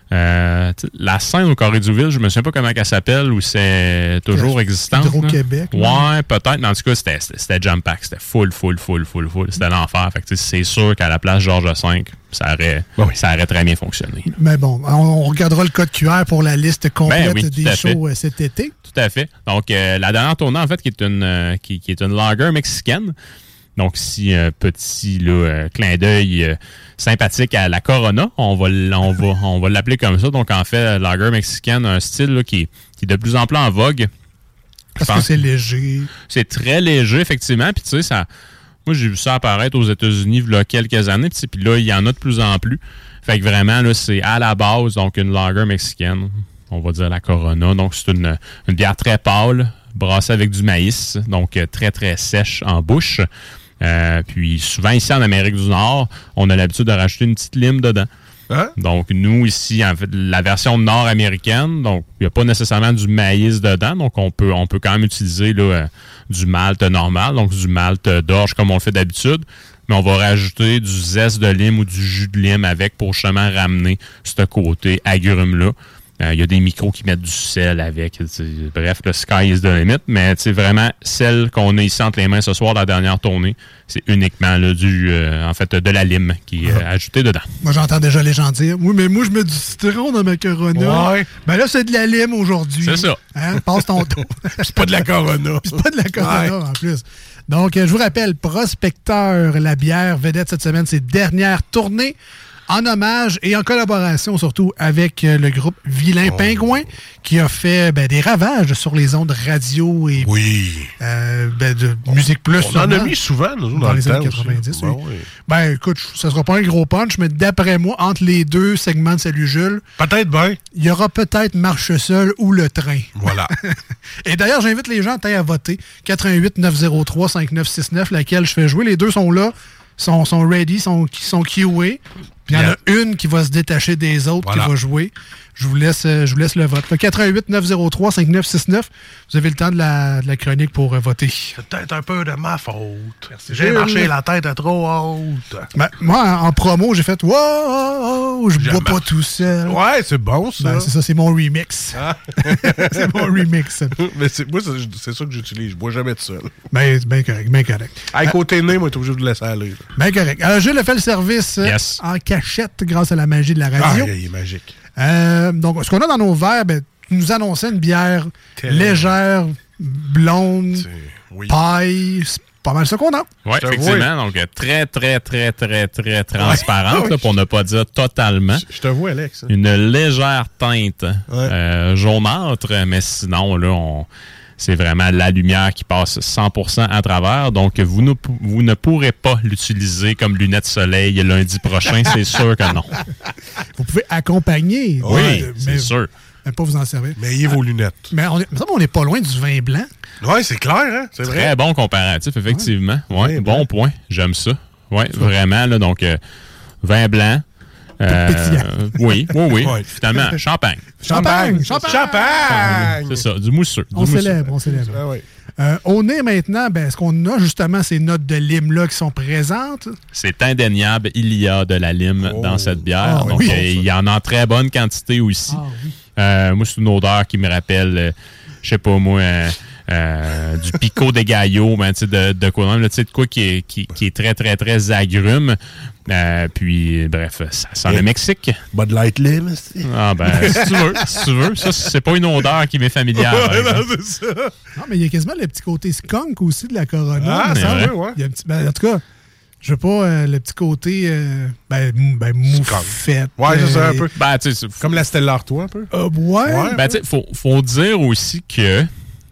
euh, la scène au Corée-du-Ville, je me souviens pas comment elle s'appelle, où c'est toujours euh, existant. Hydro-Québec. Ouais, peut-être, mais en tout cas, c'était, c'était jam pack, c'était full, full, full, full, full. C'était l'enfer. Fait que c'est sûr qu'à la place Georges cinq, ça aurait, oui. ça aurait très bien fonctionné. Mais bon, on, on regardera le code Q R pour la liste complète ben oui, des shows fait. cet été. Tout à fait. Donc, euh, la dernière tournée, en fait, qui est une, euh, qui, qui est une lager mexicaine. Donc, si un euh, petit là, euh, clin d'œil euh, sympathique à la Corona, on va, on va, on va l'appeler comme ça. Donc, en fait, lager mexicaine, un style là, qui, qui est de plus en plus en vogue. Parce que c'est léger. C'est très léger, effectivement. Puis, tu sais, ça... Moi, j'ai vu ça apparaître aux États-Unis il y a quelques années. Puis là, il y en a de plus en plus. Fait que vraiment, là, c'est à la base, donc une lager mexicaine. On va dire la Corona. Donc, c'est une, une bière très pâle, brassée avec du maïs. Donc, très, très sèche en bouche. Euh, puis, souvent, ici, en Amérique du Nord, on a l'habitude de rajouter une petite lime dedans. Hein? Donc, nous, ici, en fait, la version nord-américaine, donc, il n'y a pas nécessairement du maïs dedans. Donc, on peut, on peut quand même utiliser là, euh, du malt normal, donc du malt d'orge comme on le fait d'habitude. Mais on va rajouter du zeste de lime ou du jus de lime avec pour justement ramener ce côté agrume-là. Il euh, y a des micros qui mettent du sel avec. Bref, le sky is the limit. Mais vraiment, celle qu'on a ici entre les mains ce soir, la dernière tournée, c'est uniquement là, du, euh, en fait, de la lime qui est euh, ajoutée dedans. Moi, j'entends déjà les gens dire « Oui, mais moi, je mets du citron dans ma Corona. Ouais. » Ben là, c'est de la lime aujourd'hui. C'est ça. Hein? Passe ton dos. C'est pas de la Corona. C'est pas de la Corona, ouais. en plus. Donc, euh, je vous rappelle, Prospecteur, la bière vedette cette semaine, ses dernières tournées. En hommage et en collaboration surtout avec euh, le groupe Vilain oh. Pingouin qui a fait ben, des ravages sur les ondes radio et oui. euh, ben, de Musique Plus. On en a mis souvent nous, dans, dans le les années quatre-vingt-dix. Ben, oui. oui. ben écoute, ça sera pas un gros punch, mais d'après moi, entre les deux segments de Salut Jules, peut-être bien. Il y aura peut-être Marche Seule ou Le Train. Voilà. Et d'ailleurs, j'invite les gens à voter. quatre un huit neuf zéro trois cinq neuf six neuf, laquelle je fais jouer. Les deux sont là, sont, sont ready, sont, sont queués. Puis il y en a une qui va se détacher des autres, voilà. qui va jouer. Je vous laisse, je vous laisse le vote. quatre un huit neuf zéro trois cinq neuf six neuf. Vous avez le temps de la, de la chronique pour euh, voter. C'est peut-être un peu de ma faute. Merci. J'ai marché la tête trop haute. Ben, moi, en, en promo, j'ai fait « Wow, je bois pas tout seul. » Ouais, c'est bon, ça. Ben, c'est ça, c'est mon remix. Ah. C'est mon remix. Mais c'est, moi, c'est, c'est ça que j'utilise. Je bois jamais tout seul. Ben, c'est bien correct, bien correct. À euh, côté nez, moi, t'es obligé de le laisser aller. Bien correct. Alors, Jules a fait le service yes. en cachette grâce à la magie de la radio. Ah, il est magique. Euh, donc, ce qu'on a dans nos verres, ben, tu nous annonçais une bière Tellement. légère, blonde, oui. paille. C'est pas mal ça qu'on a. Oui, effectivement. Donc, très, très, très, très, très transparente, ouais. là, pour ne pas dire totalement. Je, je te vois, Alex. Hein. Une légère teinte ouais. euh, jaunâtre, mais sinon, là, on... c'est vraiment la lumière qui passe cent pour cent à travers. Donc, vous ne, vous ne pourrez pas l'utiliser comme lunette soleil lundi prochain. C'est sûr que non. Vous pouvez accompagner. Oui, euh, c'est mais, sûr. Mais pas vous en servir. Mais ayez vos lunettes. Mais on est, on n'est pas loin du vin blanc. Oui, c'est clair. Hein? C'est Très vrai. bon comparatif, effectivement. Ouais. Ouais, bon blanc. point. J'aime ça. Oui, vraiment. Là, donc, euh, vin blanc. Euh, oui, oui, oui. Ouais. Finalement, champagne. Champagne. Champagne. Champagne. C'est ça, du mousseux. Du on mousseux. célèbre, on célèbre. Ah, oui. euh, au nez, maintenant, ben, est-ce qu'on a justement ces notes de lime-là qui sont présentes? C'est indéniable. Il y a de la lime oh. dans cette bière. Ah, donc, oui. euh, il y en a en très bonne quantité aussi. Ah, oui. euh, moi, c'est une odeur qui me rappelle, euh, je sais pas moi... Euh, Euh, du picot des gaillots, ben, de, de quoi même, de quoi qui est, qui, qui est très, très, très agrume. Euh, puis, bref, ça sent le Mexique. Bud Light Lime, c'est... Ah, ben, si tu veux, si tu veux. Ça, c'est pas une odeur qui m'est familière. Ouais, non, c'est ça. Non, mais il y a quasiment le petit côté skunk aussi de la Corona. Ah, c'est vrai, ouais. Il y a un petit, ben, en tout cas, je veux pas, euh, le petit côté, euh, ben, ben moufette. Ouais, c'est ça, un peu. Ben, tu sais, comme la Stella Artois, un peu. Euh, ouais. ouais. Ben, tu sais, faut, faut dire aussi que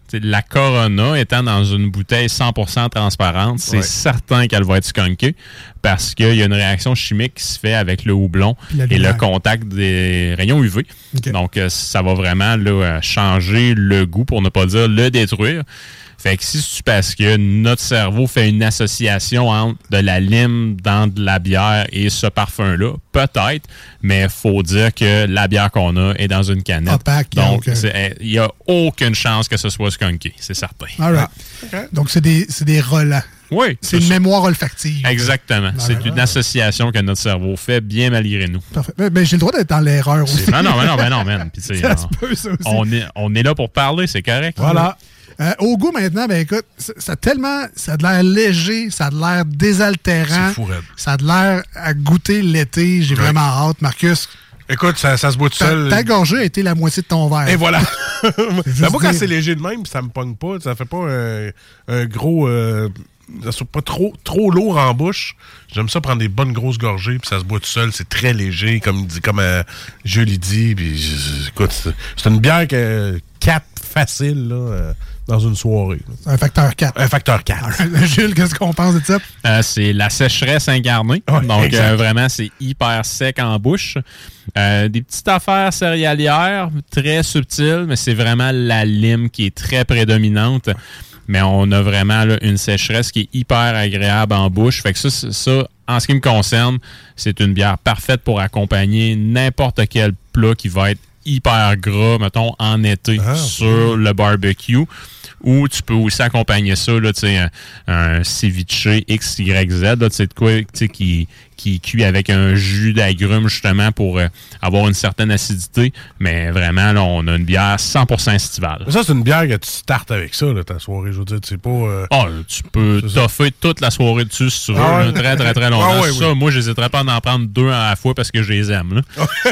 t'sais, la Corona étant dans une bouteille cent pour cent transparente, c'est Ouais. certain qu'elle va être skunkée parce qu'il y a une réaction chimique qui se fait avec le houblon la et le lumière. contact des rayons U V. Okay. Donc, euh, ça va vraiment là, euh, changer le goût, pour ne pas dire le détruire. Fait que si c'est parce que notre cerveau fait une association entre de la lime dans de la bière et ce parfum-là, peut-être, mais il faut dire que la bière qu'on a est dans une canette. Opaque, donc, donc, il n'y a aucune chance que ce soit skunké, c'est certain. All right. Okay. Donc, c'est des, c'est des relents. Oui. C'est une mémoire olfactive. Exactement. Voilà. C'est une association que notre cerveau fait bien malgré nous. Parfait. Mais, mais j'ai le droit d'être dans l'erreur aussi. C'est... Non, non, non, non, non, man. Puis, ça se peut, ça aussi. On est, on est là pour parler, c'est correct. Voilà. Euh, au goût, maintenant, ben écoute, ça, ça a tellement... Ça a de l'air léger, ça a de l'air désaltérant. C'est fou, raide. Ça a de l'air à goûter l'été. J'ai Ouais. vraiment hâte. Marcus, Écoute, ça, ça se boit tout ta, seul. ta gorgée a été la moitié de ton verre. Et voilà. juste Ben, moi, quand dire. c'est léger de même, ça me pogne pas. Ça fait pas un, un gros... Euh, ça soit pas trop, trop lourd en bouche. J'aime ça prendre des bonnes grosses gorgées, puis ça se boit tout seul. C'est très léger, comme, dit- comme euh, Julie dit. Puis, je- écoute, c'est, c'est une bière que quatre facile, là, euh, dans une soirée. là. Un facteur quatre. Un facteur quatre. Jules, qu'est-ce qu'on pense de ça? Euh, c'est la sécheresse incarnée. Ouais, Donc, exact. euh, vraiment, c'est hyper sec en bouche. Euh, des petites affaires céréalières, très subtiles, mais c'est vraiment la lime qui est très prédominante. Mais on a vraiment là, une sécheresse qui est hyper agréable en bouche. Fait que ça, c'est- ça, en ce qui me concerne, c'est une bière parfaite pour accompagner n'importe quel plat qui va être hyper gras, mettons, en été Ah, sur le barbecue. Ou tu peux aussi accompagner ça, là, tu sais, un, un ceviche X Y Z, là, tu sais, de quoi, tu sais, qui, qui cuit avec un jus d'agrumes, justement, pour euh, avoir une certaine acidité. Mais vraiment, là, on a une bière cent pour cent estivale. Mais ça, c'est une bière que tu startes avec ça, là, ta soirée. Je veux dire, tu sais pas... euh, Ah, tu peux C'est ça. toffer toute la soirée dessus si tu veux, Ah ouais. là, très, très, très longtemps. Ah ouais, ça, oui. moi, j'hésiterais pas à en prendre deux à la fois parce que je les aime, là.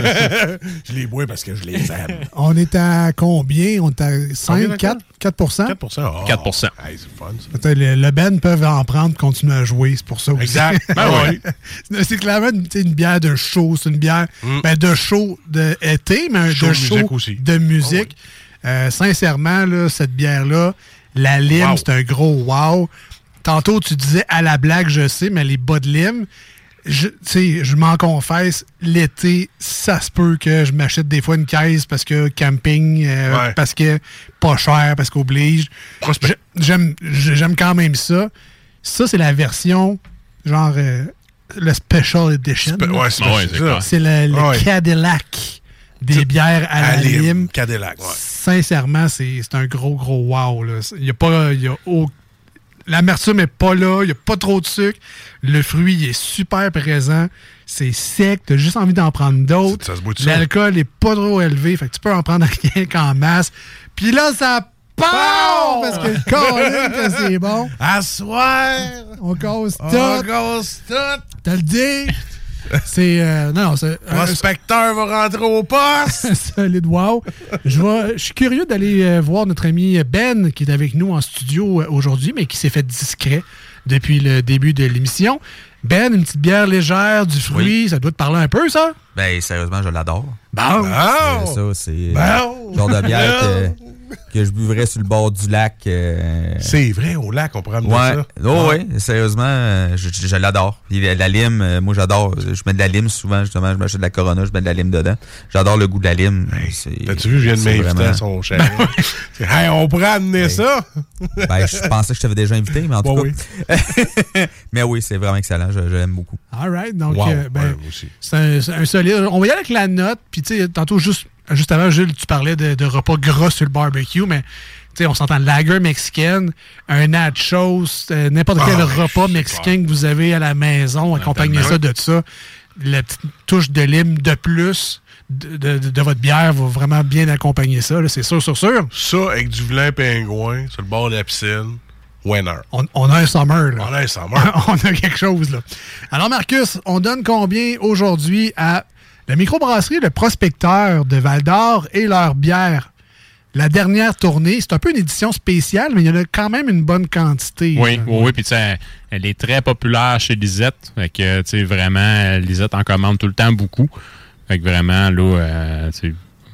je les bois parce que je les aime. On est à combien? On est à cinq, Combien, quatre, quatre pour cent? quatre pour cent. Oh. quatre pour cent. Hey, c'est fun, ça. Peut-être Le, le Ben peuvent en prendre, continuer à jouer, c'est pour ça aussi. Exact. Ben oui. C'est clairement une, tu sais, une bière de show, c'est une bière Mm. ben, de show d'été, mais un Show de de show musique aussi. de musique. Euh, sincèrement, là, cette bière-là, la lime, Wow. c'est un gros wow. Tantôt, tu disais à la blague, je sais, mais les bas de lime, je, tu sais, je m'en confesse, l'été, ça se peut que je m'achète des fois une caisse parce que camping, euh, Ouais. parce que pas cher, parce qu'oblige. Prospect. Je- J'aime j'aime quand même ça. Ça, c'est la version, genre, euh, le Special Edition. Spe- ouais, c'est Ah ouais, c'est c'est ça. clair. C'est le, le Ah ouais. Cadillac des bières à, À la lime. lime. Cadillac, ouais. Sincèrement, c'est c'est un gros, gros wow. Là. Il y a pas... il Y a au- L'amertume n'est pas là, il n'y a pas trop de sucre. Le fruit il est super présent. C'est sec, tu as juste envie d'en prendre d'autres. Ça se boit tout seul. L'alcool n'est pas trop élevé, fait que tu peux en prendre rien qu'en masse. Puis là, ça part! Parce que le colline que c'est bon. À soir! On casse On tout. casse tout! T'as le dit? C'est... euh, non, non, c'est... un- Prospecteur va rentrer au poste! Solide, wow. Je vais- je suis curieux d'aller euh, voir notre ami Ben, qui est avec nous en studio euh, aujourd'hui, mais qui s'est fait discret depuis le début de l'émission. Ben, une petite bière légère, du fruit, Oui. ça doit te parler un peu, ça? Ben, sérieusement, je l'adore. Bon! C'est ça, c'est Bon. le genre de bière que, que je buvrais sur le bord du lac. euh, C'est vrai, au lac, on pourrait amener Ouais, ça. oh, ouais, sérieusement, euh, je, je- je l'adore. Puis La, la lime, euh, moi j'adore. Je mets de la lime souvent, justement. Je m'achète de la Corona, je mets de la lime dedans. J'adore le goût de la lime. C'est- T'as-tu vu, je viens de c'est m'inviter vraiment- à son chalet. Hey, on pourrait amener Ben, ça! Ben, je pensais que je t'avais déjà invité, mais en tout Ouais, cas. Mais oui, c'est vraiment excellent. Je, je l'aime beaucoup. All right, donc, Wow, euh, ben, ouais, moi aussi. c'est un, c'est un solide. On va y aller avec la note, puis tu sais, tantôt, juste, juste avant, Jules, tu parlais de, de repas gras sur le barbecue, mais tu sais, on s'entend lager mexicaine, un nachos, euh, n'importe quel Ah, repas c'est mexicain que vous avez à la maison, accompagnez ça de ça. La petite touche de lime de plus de, de- de votre bière va vraiment bien accompagner ça, là, c'est sûr, sûr, sûr. Ça, avec du vilain pingouin, sur le bord de la piscine, winner. On, on a un summer, là. On a un summer. On a quelque chose, là. Alors, Marcus, on donne combien aujourd'hui à la microbrasserie Le Prospecteur de Val-d'Or et leur bière? La dernière tournée, c'est un peu une édition spéciale, mais il y en a quand même une bonne quantité. Oui, là. oui, oui. Puis, tu sais, elle est très populaire chez Lisette. Fait que, tu sais, vraiment, Lisette en commande tout le temps beaucoup. Fait que vraiment, là, euh, tu sais,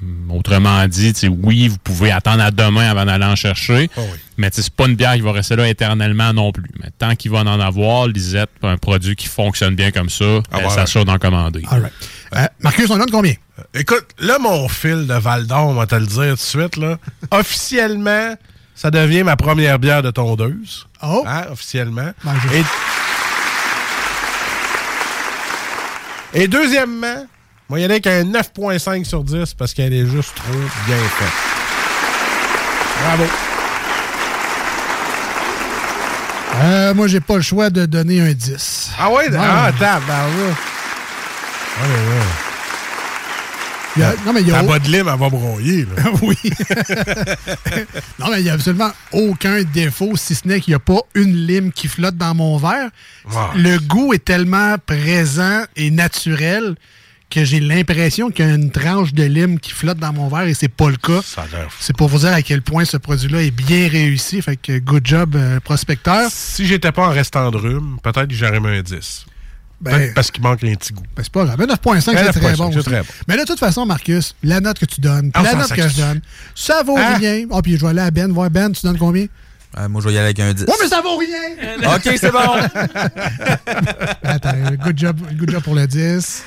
Autrement dit, oui, vous pouvez attendre à demain avant d'aller en chercher, oh oui. mais c'est pas une bière qui va rester là éternellement non plus. Mais tant qu'il va en avoir, Lisette, un produit qui fonctionne bien comme ça, ah, elle ouais, s'assure ouais. d'en commander. All right. euh, Marcus, on donne combien? Euh, écoute, là, mon fil de Val-d'Or, on va te le dire tout de suite, là. Officiellement, ça devient ma première bière de tondeuse. Oh! Hein, officiellement. Ben, Et... Et deuxièmement, moi, il y en a qu'un neuf virgule cinq sur dix parce qu'elle est juste trop bien faite. Bravo. Euh, moi, j'ai pas le choix de donner un dix. Ah ouais? Non, ah, mais... attends, ben là. Ah, mais là. Il y a, non, mais il y a la au... botte de lime, elle va broyer. Là. Oui. Non, mais il n'y a absolument aucun défaut, si ce n'est qu'il n'y a pas une lime qui flotte dans mon verre. Wow. Le goût est tellement présent et naturel que j'ai l'impression qu'il y a une tranche de lime qui flotte dans mon verre et c'est pas le cas. C'est pour vous dire à quel point ce produit-là est bien réussi. Fait que good job, euh, prospecteur. Si j'étais pas en restant de rhume, peut-être que j'aurais mis un dix. Ben, parce qu'il manque un petit goût. Ben c'est pas grave. neuf virgule cinq, c'est très bon. C'est très bon. Mais de toute façon, Marcus, la note que tu donnes, puis la note que je donne, ça vaut ah. rien. Oh, puis je vais aller à Ben, voir Ben, tu donnes combien? Euh, moi, je vais y aller avec un dix. Ouais, mais ça vaut rien! OK, c'est bon! Attends, good job, good job pour le dix.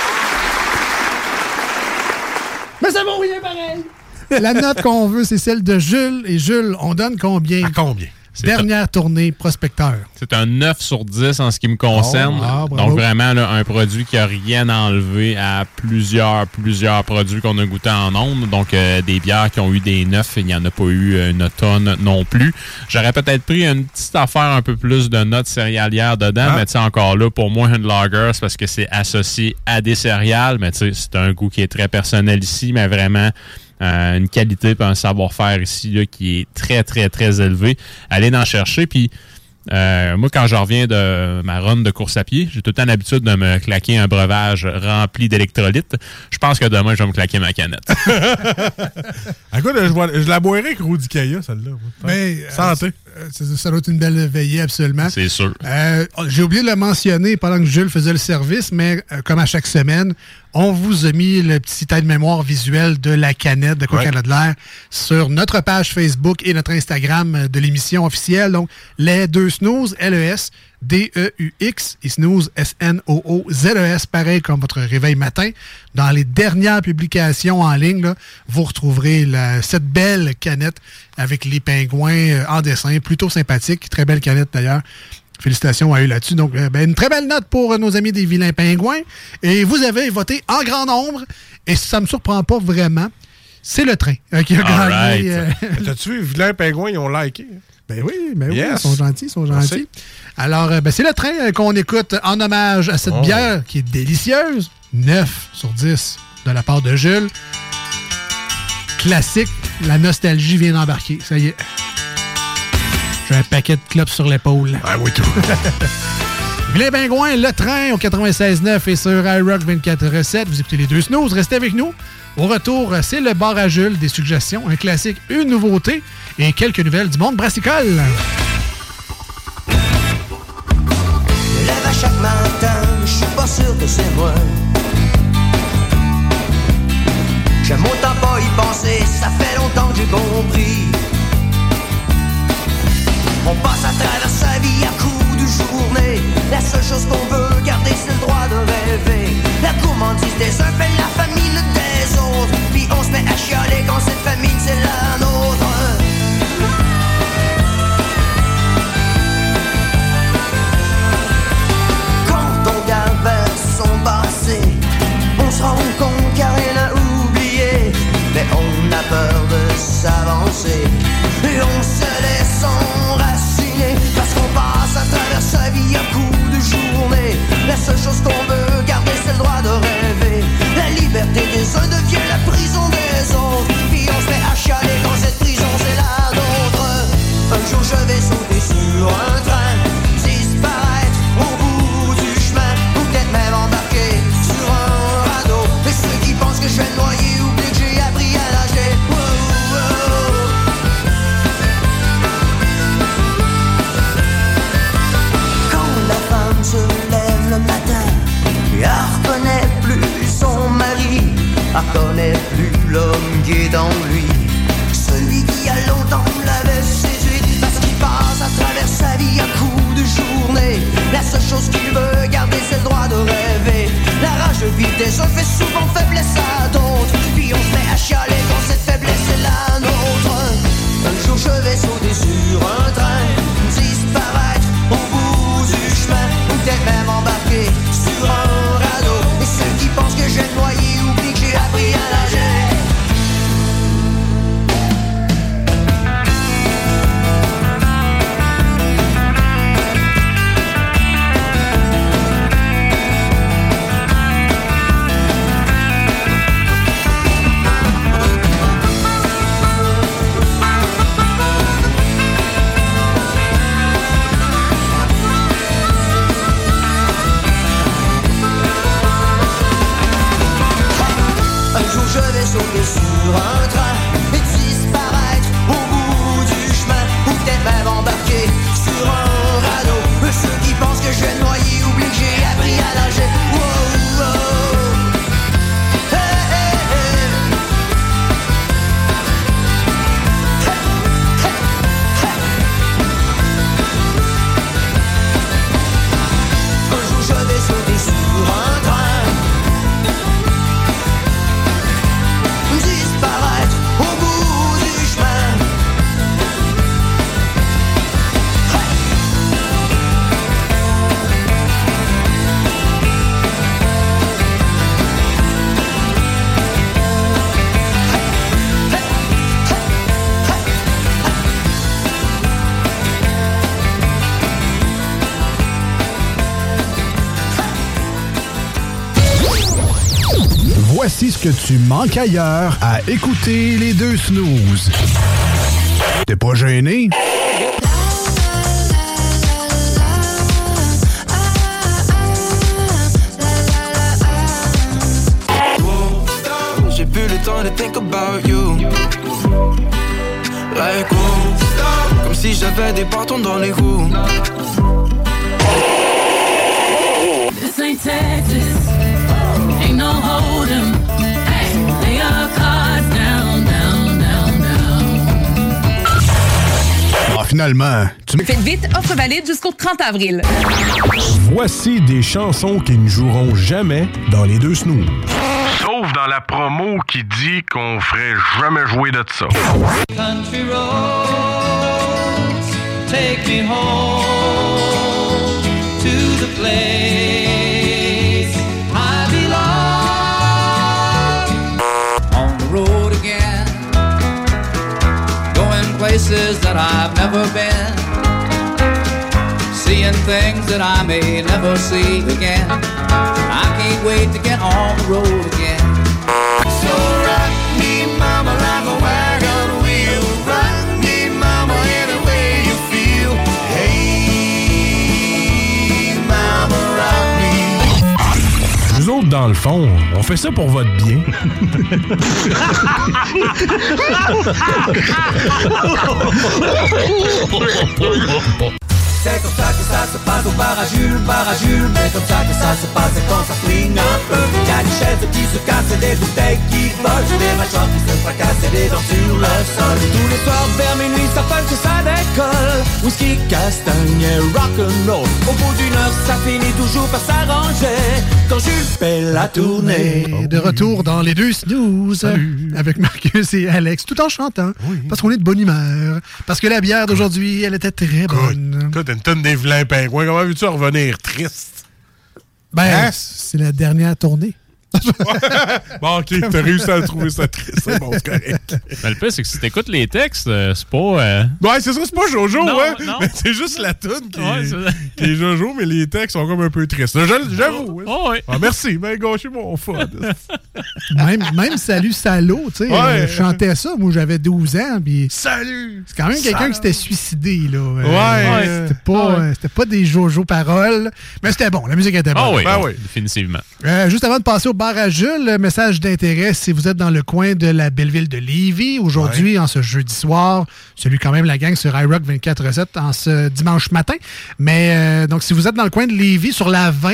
Mais ça vaut rien pareil! La note qu'on veut, c'est celle de Jules. Et Jules, on donne combien? À combien? Dernière un... tournée prospecteur. C'est un neuf sur dix en ce qui me concerne. Oh, ah, donc vraiment là, un produit qui n'a rien enlevé à plusieurs, plusieurs produits qu'on a goûtés en ondes. Donc euh, des bières qui ont eu des neufs, il n'y en a pas eu une automne non plus. J'aurais peut-être pris une petite affaire un peu plus de notes céréalières dedans, ah. mais tu sais, encore là, pour moi, une lager, c'est parce que c'est associé à des céréales, mais tu sais, c'est un goût qui est très personnel ici, mais vraiment... Euh, une qualité et un savoir-faire ici là, qui est très, très, très élevé. Allez en chercher. Puis, euh, moi, quand je reviens de ma run de course à pied, j'ai tout le temps l'habitude de me claquer un breuvage rempli d'électrolytes. Je pense que demain, je vais me claquer ma canette. Écoute, je, vois, je la boirai avec Roudicaya, celle-là. Mais, santé. Euh, ça, ça doit être une belle veillée, absolument. C'est sûr. Euh, j'ai oublié de le mentionner pendant que Jules faisait le service, mais euh, comme à chaque semaine, on vous a mis le petit aide-mémoire visuel de la canette de Coca ouais. de l'air sur notre page Facebook et notre Instagram de l'émission officielle. Donc, les deux snooze, L E S D E U X et snooze, S N O O Z E S, pareil comme votre réveil matin. Dans les dernières publications en ligne, là, vous retrouverez la, cette belle canette avec les pingouins en dessin, plutôt sympathique. Très belle canette d'ailleurs. Félicitations à eux là-dessus. Donc, euh, ben, une très belle note pour euh, nos amis des Vilains Pingouins. Et vous avez voté en grand nombre. Et ça ne me surprend pas vraiment. C'est le train euh, qui a All gagné. Right. Euh, T'as-tu vu, Vilains Pingouins, ils ont liké. Ben oui, ben yes. oui, ils sont gentils, ils sont gentils. Merci. Alors, euh, ben, c'est le train euh, qu'on écoute en hommage à cette oh. bière qui est délicieuse. neuf sur dix de la part de Jules. Classique, la nostalgie vient d'embarquer. Ça y est. J'ai un paquet de clopes sur l'épaule. Ah oui, tout. Vilains Pingouins, le train au quatre-vingt-seize neuf et sur iRock vingt-quatre sept. Vous écoutez les deux snooze, restez avec nous. Au retour, c'est le bar à Jules, des suggestions, un classique, une nouveauté et quelques nouvelles du monde brassicole. Je lève à chaque matin, je suis pas sûr que c'est moi. J'aime autant pas y penser, ça fait longtemps que j'ai compris. On passe à travers sa vie à coups de journée. La seule chose qu'on veut garder, c'est le droit de rêver. La gourmandise des uns fait la famine des autres. Puis on se met à chialer quand cette famine c'est la nôtre. Quand on garde vers son passé, on se rend compte qu'il n'y a rien à oublier. Mais on a peur de s'avancer et on se laisse enraciner. Parce qu'on passe à travers sa vie à coups de journée. La seule chose qu'on veut garder, c'est le droit de rêver. La liberté des uns devient la prison des autres. Puis on se met à chialer quand cette prison c'est la nôtre. Un jour je vais sauter sur un train, disparaître au bout du chemin, ou peut-être même embarquer sur un radeau. Et ceux qui pensent que je vais noyer oublient que j'ai appris à nager. Wow, wow. Quand la femme se lève le matin, elle reconnaît plus son mari, elle reconnaît plus l'homme qui est en lui. Celui qui a longtemps l'avait séduit, parce qu'il passe à travers sa vie à coups de journée. La seule chose qu'il veut garder, c'est le droit de rêver. La rage de vitesse, on fait souvent faiblesse à d'autres, puis on se met à chialer quand cette faiblesse est la nôtre. Un jour je vais sauter sur un train, disparaître au bout du chemin, ou peut-être même embarquer sur un radeau. Et ceux qui pensent que je vais me noyer oublient que j'ai appris à nager. Je vais sauter sur un train et disparaître au bout du chemin, ou peut-être même embarquer sur un radeau. Ceux qui pensent que je vais me noyer oublient que j'ai appris à nager. Wow, wow. Hey, hey, hey. Hey, hey, hey. Un jour je vais sauter sur un train, disparaître au bout du chemin. Voici ce que tu manques ailleurs à écouter les deux snooze. T'es pas gêné? J'ai plus le temps de think about you. Like oh, comme si j'avais des bâtons dans les roues. This ain't Texas. Ain't no hold 'em. Hey, lay your cards down, down, down, down. Ah, finalement, tu m- Faites vite, offre valide jusqu'au trente avril. Voici des chansons qui ne joueront jamais dans les deux snooze. Sauf dans la promo qui dit qu'on ferait jamais jouer de ça. Country roads, take me home to the place I belong. On the road again, going places that I've never been, seeing things that I may never see again. I can't wait to get on the road again. So rock me, mama, like a wagon wheel. Rock me, mama, any way you feel. Hey, mama, rock me. Nous autres, dans le fond, on fait ça pour votre bien. C'est comme ça que ça se passe au bar à Jules, bar à Jules. C'est comme ça que ça se passe quand ça flingue un peu. Y'a des chaises qui se cassent et des bouteilles qui volent, des machins qui se fracassent et des dents sur le sol. Tous les soirs vers minuit ça punch et ça décolle. Whisky, castagne et rock'n'roll. Au bout d'une heure ça finit toujours par s'arranger quand Jules fait la tournée. De retour dans les deux snooze avec Marcus et Alex, tout en chantant, parce qu'on est de bonne humeur, parce que la bière d'aujourd'hui, elle était très bonne. Écoute, une tonne des vilains pingouins, comment veux-tu en revenir triste? Ben, Hein? c'est la dernière tournée. Bon, OK, t'as réussi à trouver ça triste, c'est bon, c'est correct. Mais le pire, c'est que si t'écoutes les textes, euh, c'est pas... Euh... Ouais, c'est ça, c'est pas Jojo, Non, hein? non. Mais c'est juste la toune qui, Ouais, c'est- qui est Jojo, mais les textes sont comme un peu tristes. Je- J'avoue. hein. Oh, ouais. Ah, merci, mais gâché mon fun. Même, même Salut Salaud, tu sais, Ouais. euh, je chantais ça, moi j'avais douze ans, puis Salut! c'est quand même quelqu'un Salut. qui s'était suicidé, là. Euh, Ouais. C'était pas, Ouais. euh, c'était pas des Jojo paroles, mais c'était bon, la musique était bonne. Ah oui, Ben oui, oui. définitivement. Euh, juste avant de passer au bar à Jules, message d'intérêt, si vous êtes dans le coin de la belle ville de Lévis, aujourd'hui, en ce jeudi soir, celui quand même la gang sur iRock vingt-quatre sept en ce dimanche matin. Mais euh, donc, si vous êtes dans le coin de Lévis, sur la vingt,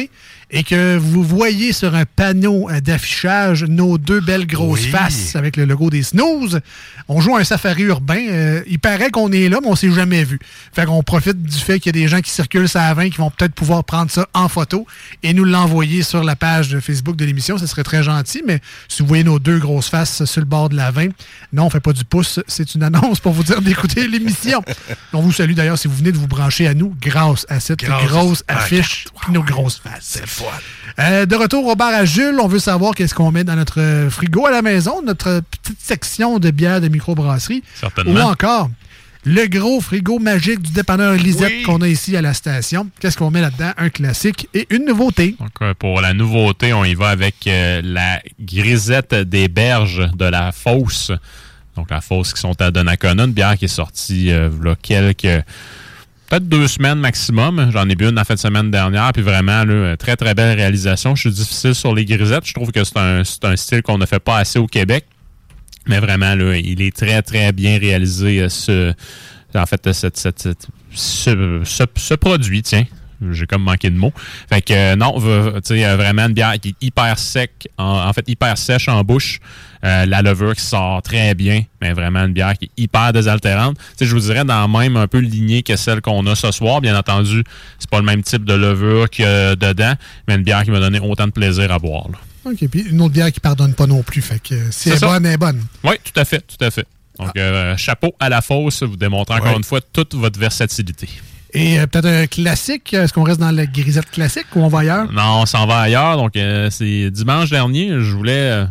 et que vous voyez sur un panneau d'affichage nos deux belles grosses oui. faces avec le logo des Snooze, on joue à un safari urbain. Euh, il paraît qu'on est là, mais on s'est jamais vu. Fait qu'on profite du fait qu'il y a des gens qui circulent sur la vingt qui vont peut-être pouvoir prendre ça en photo et nous l'envoyer sur la page de Facebook de l'émission. Ce serait très gentil, mais si vous voyez nos deux grosses faces sur le bord de la vingt, non, on fait pas du pouce. C'est une annonce pour vous dire d'écouter l'émission. On vous salue d'ailleurs si vous venez de vous brancher à nous grâce à cette grâce grosse affiche et nos grosses faces. C'est fun. Euh, de retour au bar à Jules, on veut savoir qu'est-ce qu'on met dans notre frigo à la maison, notre petite section de bière de microbrasserie. Certainement. Ou encore le gros frigo magique du dépanneur Lisette oui. qu'on a ici à la station. Qu'est-ce qu'on met là-dedans? Un classique et une nouveauté. Donc, euh, pour la nouveauté, on y va avec euh, la grisette des berges de la Fosse. Donc, la Fosse qui sont à Donnacona, une bière qui est sortie euh, là, quelques... peut-être deux semaines maximum. J'en ai bu une la fin de semaine dernière. Puis vraiment, là, très, très belle réalisation. Je suis difficile sur les grisettes. Je trouve que c'est un, c'est un style qu'on ne fait pas assez au Québec. Mais vraiment, là, il est très, très bien réalisé. Ce, en fait, cette, cette, cette, ce, ce, ce produit, tiens. J'ai comme manqué de mots. Fait que euh, non, tu sais, vraiment une bière qui est hyper sec, en, en fait hyper sèche en bouche. Euh, la levure qui sort très bien, mais vraiment une bière qui est hyper désaltérante. Tu sais, je vous dirais dans la même un peu lignée que celle qu'on a ce soir. Bien entendu, c'est pas le même type de levure qu'il y a dedans, mais une bière qui m'a donné autant de plaisir à boire. Là. OK, puis une autre bière qui pardonne pas non plus. Fait que si elle est bonne, elle est bonne. Oui, tout à fait, tout à fait. Donc, ah. euh, chapeau à la Fosse, vous démontrez encore ouais. une fois toute votre versatilité. Et euh, peut-être un classique. Est-ce qu'on reste dans la grisette classique ou on va ailleurs? Non, on s'en va ailleurs. Donc, euh, c'est dimanche dernier, je voulais euh,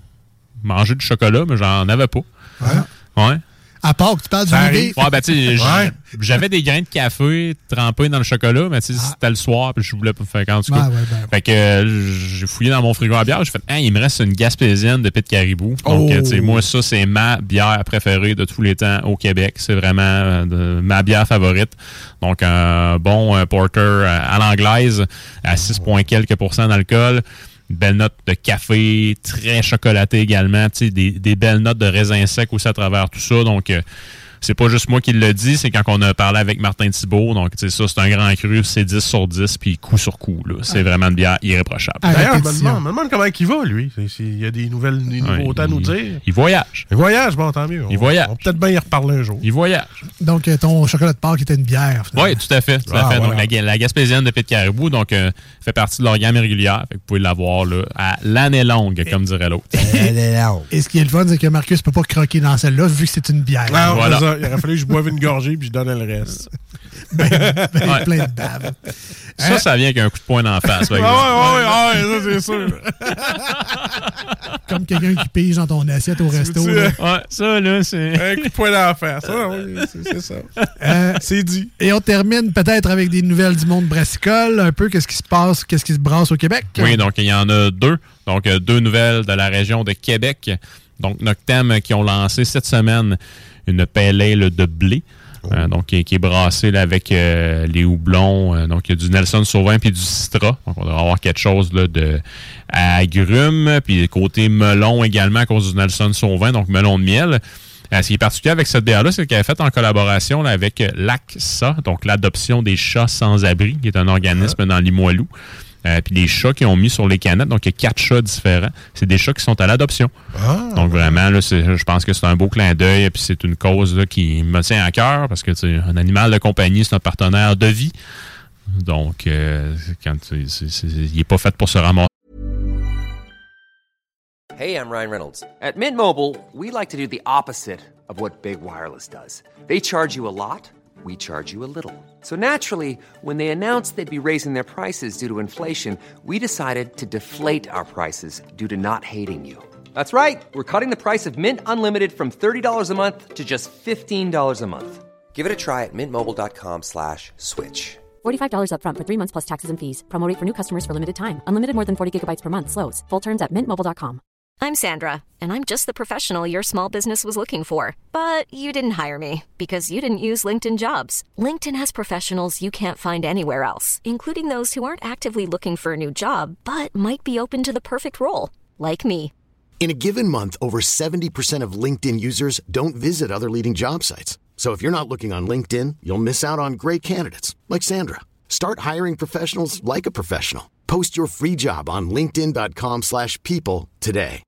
manger du chocolat, mais j'en avais pas. Ouais. Ouais. À part que tu parles du bébé. Ouais, ben, tu sais, ouais. j'avais des grains de café trempés dans le chocolat, mais tu sais, ah. c'était le soir, puis je voulais pas faire quand tu ah, ouais, ben, Fait que euh, j'ai fouillé dans mon frigo à bière, j'ai fait, hein, il me reste une Gaspésienne de Pit Caribou. Donc, oh. tu sais, moi, ça, c'est ma bière préférée de tous les temps au Québec. C'est vraiment euh, de, ma bière favorite. Donc, un bon euh, porter euh, à l'anglaise, à six virgule quelques pourcents d'alcool. Une belle note de café, très chocolaté également, tu sais, des, des belles notes de raisin sec aussi à travers tout ça. Donc, euh, c'est pas juste moi qui le dis, c'est quand on a parlé avec Martin Thibault. Donc, tu sais, ça, c'est un grand cru, c'est dix sur dix, puis coup sur coup, là. C'est ah. vraiment une bière irréprochable. Ah, d'ailleurs, je me demande, me demande comment il va, lui. Il y a des nouvelles des nouveautés ouais, à nous il, dire. Il voyage. Il voyage, bon, tant mieux. Il on, voyage. On va peut-être bien y reparler un jour. Il voyage. Donc, ton chocolat de Pâques était une bière. Oui, tout à fait. Tout ah, à fait. Voilà. Donc, la, la Gaspésienne de Pit Caribou, donc, euh, fait partie de leur gamme régulière. Fait que vous pouvez l'avoir, là, à l'année longue, comme dirait l'autre. Et ce qui est le fun, c'est que Marcus peut pas croquer dans celle-là, vu que c'est une bière. Non, voilà. Ça, il aurait fallu que je boive une gorgée puis je donnais le reste. ben, ben ouais. Plein de bave. Ça, hein? Ça vient avec un coup de poing d'en face. Ah ouais, ouais, ouais, ouais, ça, c'est sûr. Comme quelqu'un qui pige dans ton assiette au resto. Là. Ouais, ça, là, c'est... Un coup de poing d'en face. Ah, oui, c'est, c'est ça. Euh, c'est dit. Et on termine peut-être avec des nouvelles du monde brassicole. Un peu, qu'est-ce qui se passe, qu'est-ce qui se brasse au Québec? Oui, donc il y en a deux. Donc, deux nouvelles de la région de Québec. Donc, Noctem qui ont lancé cette semaine une pale ale de blé. Oh. Euh, donc, qui, qui est brassé là, avec euh, les houblons. Euh, donc, il y a du Nelson Sauvin puis du Citra. Donc, on devrait avoir quelque chose là, de agrumes. Puis, côté melon également à cause du Nelson Sauvin, donc melon de miel. Euh, ce qui est particulier avec cette bière-là, c'est qu'elle est faite en collaboration là, avec l'A C S A, donc l'Adoption des chats sans-abri, qui est un organisme ah. dans Limoilou. Euh, puis les chats qu'ils ont mis sur les canettes, donc il y a quatre chats différents. C'est des chats qui sont à l'adoption. Ah, donc vraiment, là, c'est, je pense que c'est un beau clin d'œil, puis c'est une cause là, qui me tient à cœur, parce que un animal de compagnie, c'est un partenaire de vie. Donc, euh, quand c'est, c'est, c'est, il n'est pas fait pour se ramasser. Hey, I'm Ryan Reynolds. At Mint Mobile, we like to do the opposite of what Big Wireless does. They charge you a lot. We charge you a little. So naturally, when they announced they'd be raising their prices due to inflation, we decided to deflate our prices due to not hating you. That's right. We're cutting the price of Mint Unlimited from thirty dollars a month to just fifteen dollars a month. Give it a try at mintmobile.com slash switch. forty-five dollars up front for three months plus taxes and fees. Promo rate for new customers for limited time. Unlimited more than forty gigabytes per month. Slows full terms at mint mobile dot com. I'm Sandra, and I'm just the professional your small business was looking for. But you didn't hire me, because you didn't use LinkedIn Jobs. LinkedIn has professionals you can't find anywhere else, including those who aren't actively looking for a new job, but might be open to the perfect role, like me. In a given month, over seventy percent of LinkedIn users don't visit other leading job sites. So if you're not looking on LinkedIn, you'll miss out on great candidates, like Sandra. Start hiring professionals like a professional. Post your free job on linkedin.com slash people today.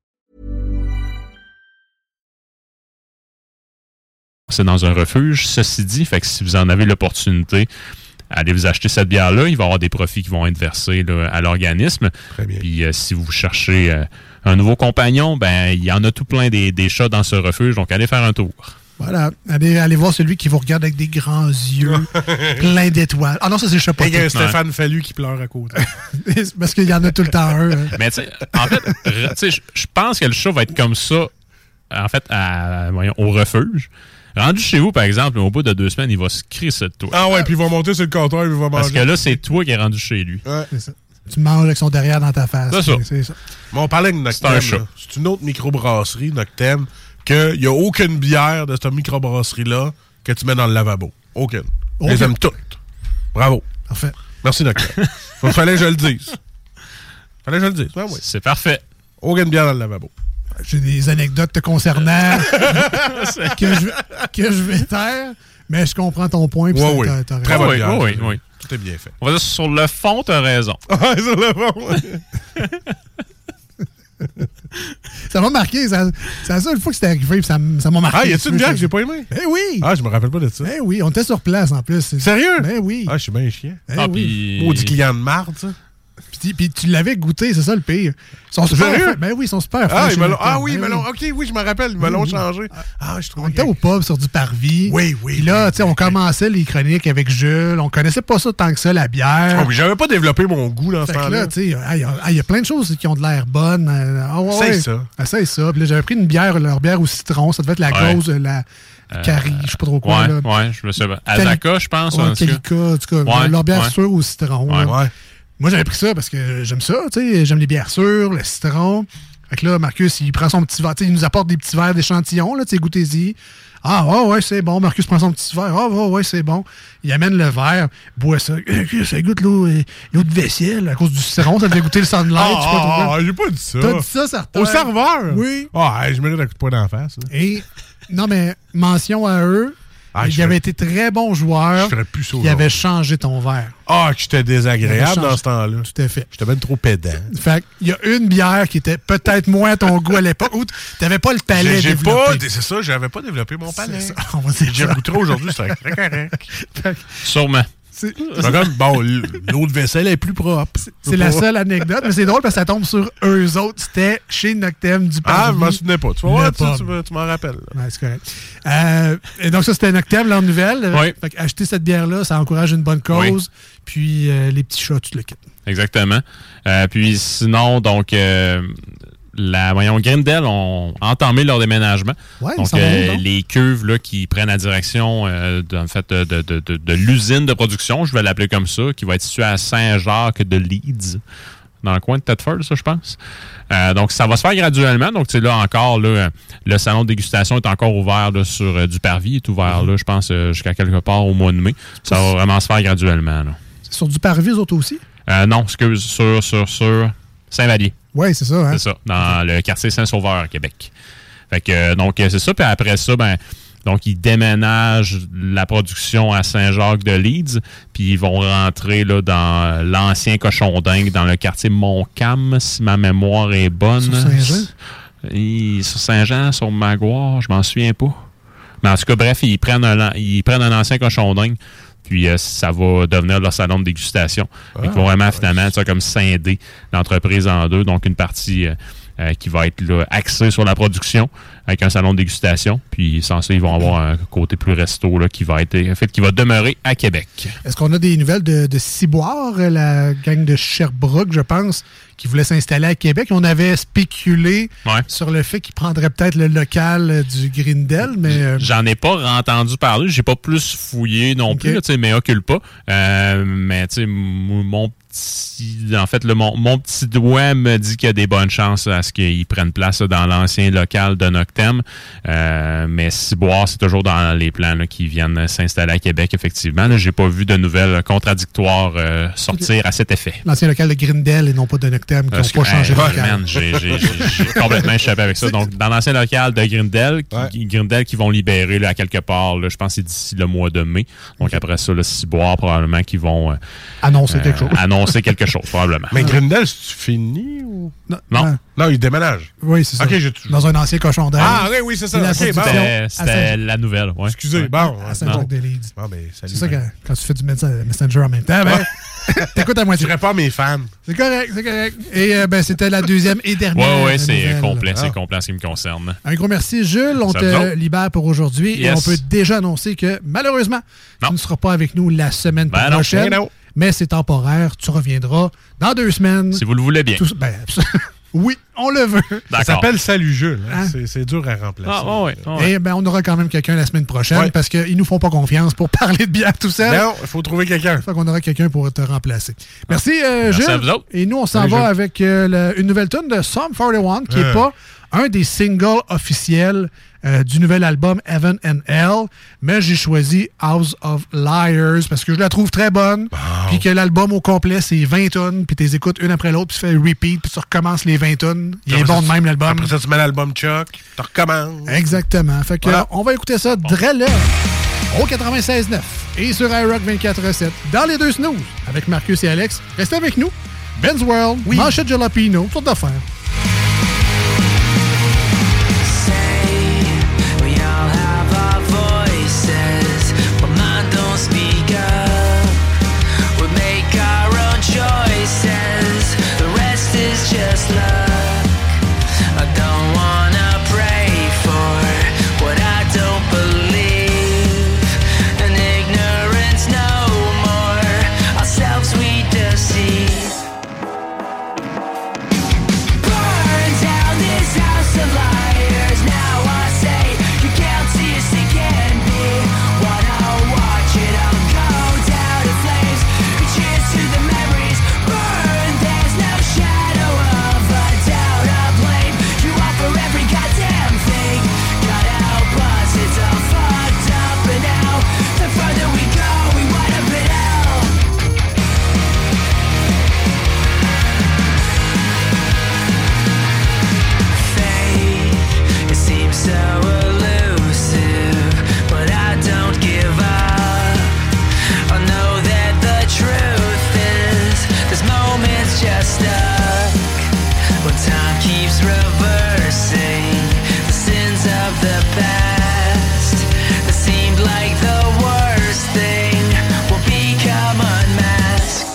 C'est dans un refuge, ceci dit, fait que si vous en avez l'opportunité, allez vous acheter cette bière-là, il va y avoir des profits qui vont être versés là, à l'organisme. Très bien. Puis euh, si vous cherchez euh, un nouveau compagnon, ben il y en a tout plein des, des chats dans ce refuge, donc allez faire un tour. Voilà, allez, allez voir celui qui vous regarde avec des grands yeux, plein d'étoiles. Ah non, ça c'est le chapeau. Il y a un Stéphane Fallu qui pleure à côté. Parce qu'il y en a tout le temps un. Hein. Mais tu sais, en fait, je pense que le chat va être comme ça, en fait, à, voyons, au refuge. Rendu chez vous, par exemple, au bout de deux semaines, il va se crisser de toi. Ah ouais, puis il va monter sur le comptoir et il va manger. Parce que là, c'est toi qui es rendu chez lui. Ouais. C'est ça. Tu manges avec son derrière dans ta face. C'est ça. C'est ça. Mais on parlait de Noctem. C'est, c'est une autre microbrasserie, Noctem, qu'il n'y a aucune bière de cette microbrasserie-là que tu mets dans le lavabo. Aucune. Je les aime toutes. Bravo. Parfait. Merci, Noctem. Il fallait que je le dise. Fallait que je le dise. Ouais, oui. C'est parfait. Aucune bière dans le lavabo. J'ai des anecdotes te concernant que, je, que je vais taire, mais je comprends ton point. Oui, oui. T'as, t'as Très bonne bière. Oui, oui, oui. Tout est bien fait. On va dire sur le fond, t'as raison. Ah, sur le fond. Ça m'a marqué. Ça, c'est la seule fois que c'était arrivé. Ça, ça m'a marqué. Ah, y a-tu une bière que j'ai pas aimée? Ben oui. Ah, je me rappelle pas de ça. Ben oui, on était sur place en plus. Sérieux? Ben oui. Ah, je suis bien chiant. Ben ah, oui. Maudit client de marde, ça. Puis, puis tu l'avais goûté, c'est ça le pire. Ils sont super Sérieux? Ben oui, ils sont super Ah, fins, me ah oui, ben ils me l'ont. Ok, oui, je me rappelle, ils me l'ont oui. changé. Ah, je trouve. On était au pub sur du parvis. Oui, oui. Puis là, oui, tu sais, oui, on oui. commençait les chroniques avec Jules. On connaissait pas ça tant que ça, la bière. Oh, mais j'avais pas développé mon goût dans ce fait temps-là. Là, tu sais, il y a plein de choses qui ont de l'air bonnes. Ah, ouais, c'est ouais. ça. Ah, c'est ça. Puis là, j'avais pris une bière, leur bière au citron. Ça devait être la ouais. gauze, la. Euh, Cari, je sais pas trop quoi. Ouais, là. ouais, je me sais pas. Azaka, je pense. Ouais, Calica, en tout cas. Ouais, leur bière ouais. sûre au citron. Ouais, là. ouais. Moi, j'avais pris ça parce que j'aime ça, tu sais, j'aime les bières sûres, le citron. Fait que là, Marcus, il prend son petit verre, tu sais, il nous apporte des petits verres d'échantillons, là, tu sais, goûtez-y. Ah, ouais, ouais, c'est bon. Marcus prend son petit verre. Ah, ouais, ouais, c'est bon. Il amène le verre, boit ça. Ça goûte l'eau, l'eau de vaisselle à cause du citron. Ça devait goûter le sunlight. Ah, je sais pas trop. ah, j'ai pas dit ça. T'as dit ça, certain. Au serveur? Oui. Ah, je mérite un coup de poing d'en face. Là. Et, non, mais mention à eux. Ah, il avait été très bon joueur. Je ferais plus ça. Il avait changé ton verre. Ah, que j'étais désagréable dans ce temps-là. Tout à fait. J'étais même trop pédant. Fait qu'il y a une bière qui était peut-être moins à ton goût à l'époque où t'avais pas le palais j'ai, j'ai développé. pas, c'est ça, j'avais pas développé mon palais. C'est ça. On va dire j'ai ça. goûté aujourd'hui, c'était très correct. Sûrement. C'est, c'est comme, bon, l'eau de vaisselle est plus propre. C'est, c'est la seule anecdote, mais c'est drôle parce que ça tombe sur eux autres. C'était chez Noctem du Parvis. Ah, je m'en souvenais pas. Tu vas voir, tu, tu, tu m'en rappelles. Ouais, c'est correct. Euh, et donc, ça, c'était Noctem, leur nouvelle. Oui. Fait acheter cette bière-là, ça encourage une bonne cause. Oui. Puis, euh, les petits chats, tu le quittes. Exactement. Euh, puis, sinon, donc... Euh, La, voyons, Grindel ont entamé leur déménagement. Ouais, donc, euh, les cuves là, qui prennent la direction euh, de, en fait, de, de, de, de, de l'usine de production, je vais l'appeler comme ça, qui va être située à Saint-Jacques de Leeds, dans le coin de Thetford, ça, je pense. Euh, donc, ça va se faire graduellement. Donc, tu sais, là, encore, là, le salon de dégustation est encore ouvert là, sur euh, du Parvis. Il est ouvert, là, je pense, euh, jusqu'à quelque part au mois de mai. Ça va vraiment se faire graduellement. Là. C'est sur du Parvis, eux autres aussi? Euh, non, excuse, sur, sur, sur Saint-Vallier. Oui, c'est ça. Hein? C'est ça, dans okay. le quartier Saint-Sauveur à Québec. Fait que, donc, c'est ça. Puis après ça, ben, donc, ils déménagent la production à Saint-Jacques de Leeds, puis ils vont rentrer là, dans l'ancien Cochon d'Inde, dans le quartier Montcalm, si ma mémoire est bonne. Sur Saint-Jean? Et, sur Saint-Jean, sur Maguire, je m'en souviens pas. Mais en tout cas, bref, ils prennent un, ils prennent un ancien Cochon d'Inde. Puis euh, ça va devenir leur salon de dégustation. Ah, ils vont vraiment, ouais, finalement, ça, comme scinder l'entreprise en deux. Donc, une partie euh, euh, qui va être là, axée sur la production avec un salon de dégustation. Puis, sans ça, ils vont avoir un côté plus resto là, qui va être en fait, qui va demeurer à Québec. Est-ce qu'on a des nouvelles de, de Ciboire, la gang de Sherbrooke, je pense, qui voulait s'installer à Québec? On avait spéculé ouais. sur le fait qu'ils prendraient peut-être le local du Grindel, mais... Euh... J'en ai pas entendu parler. J'ai pas plus fouillé non okay. plus, là, mais occupe pas. Euh, mais tu sais, mon petit... En fait, le, mon, mon petit doigt me dit qu'il y a des bonnes chances à ce qu'ils prennent place là, dans l'ancien local de Noctem. Euh, mais Ciboire, c'est toujours dans les plans là, qui viennent s'installer à Québec, effectivement. Là, j'ai pas vu de nouvelles contradictoires euh, sortir okay. à cet effet. L'ancien local de Grindel et non pas de Noctem, qui n'ont pas changé de local. Man, j'ai, j'ai, j'ai, j'ai complètement échappé avec ça. Donc, dans l'ancien local de Grindel, qui, ouais. Grindel qui vont libérer là, à quelque part, là, je pense que c'est d'ici le mois de mai. Donc, okay. après ça, le Ciboire, probablement, qui vont... Euh, annoncer quelque chose. Annoncer annoncer quelque chose, probablement. Mais Grindel, c'est-tu fini ou... Non. Non. Non, il déménage. Oui, c'est ça. Ok, j'ai... Dans un ancien cochon d'air. Ah, oui, oui, c'est ça. La Okay, bon. C'était, c'était la nouvelle, ouais. Excusez, ouais. bon. À Saint-Jacques-des-Leeds. Bon, ben, salut. C'est ça, quand, quand tu fais du Messenger en même temps, ben, t'écoutes à moitié. Je réponds à mes fans. C'est correct, c'est correct. Et euh, ben, c'était la deuxième et dernière. Oui, oui, c'est nouvelle. complet, Ah. c'est complet en ce qui me concerne. Un gros merci, Jules. On Ça te me libère pour aujourd'hui. Yes. Et on peut déjà annoncer que, malheureusement, non. tu ne seras pas avec nous la semaine Ben prochaine. non, non. Mais c'est temporaire. Tu reviendras dans deux semaines. Si vous le voulez bien. Tout, ben, oui, on le veut. Ça s'appelle Salut Jules. Hein? Hein? C'est, c'est dur à remplacer. Ah, oh, ouais, oh, ouais. Et ben, on aura quand même quelqu'un la semaine prochaine Ouais. parce qu'ils nous font pas confiance pour parler de bière tout seul. Non, il faut trouver quelqu'un. Fait qu'on aura quelqu'un pour te remplacer. Merci, euh, Merci Jules. à vous autres. Et nous, on s'en Salut, va Jules. avec euh, le- une nouvelle tune de Psalm quarante et un qui n'est Euh. pas un des singles officiels euh, du nouvel album Heaven and Hell, mais j'ai choisi House of Liars parce que je la trouve très bonne, puis que l'album au complet, c'est vingt tonnes, puis tu les écoutes une après l'autre, puis tu fais repeat, puis tu recommences les vingt tonnes. Il est Après bon ça, de même, l'album. Après ça, tu mets l'album Chuck, tu recommences. Exactement. Fait que Voilà. euh, on va écouter ça drôle au quatre-vingt-seize neuf et sur iRock vingt-quatre sept dans les deux snooze avec Marcus et Alex. Restez avec nous. Ben's World, Manchette Jalapeno, toutes sortes d'affaires. We all have our voices, but mine don't speak up. We make our own choices, the rest is just luck. I don't wanna pray for what I don't believe, and ignorance no more, ourselves we deceive. Burn down this house of liars. Now I say you can't see us again. Be wanna watch it all go down in flames. Cheers to the memories. Burn. There's no shadow of a doubt or blame. You offer every goddamn thing. Gotta help us. It's all fucked up and now the further we go, we wind up in hell. Faith, it seems so elusive, but I don't give up. I know that the truth is, this moment's just stuck. When time keeps reversing the sins of the past, that seemed like the worst thing will become unmasked.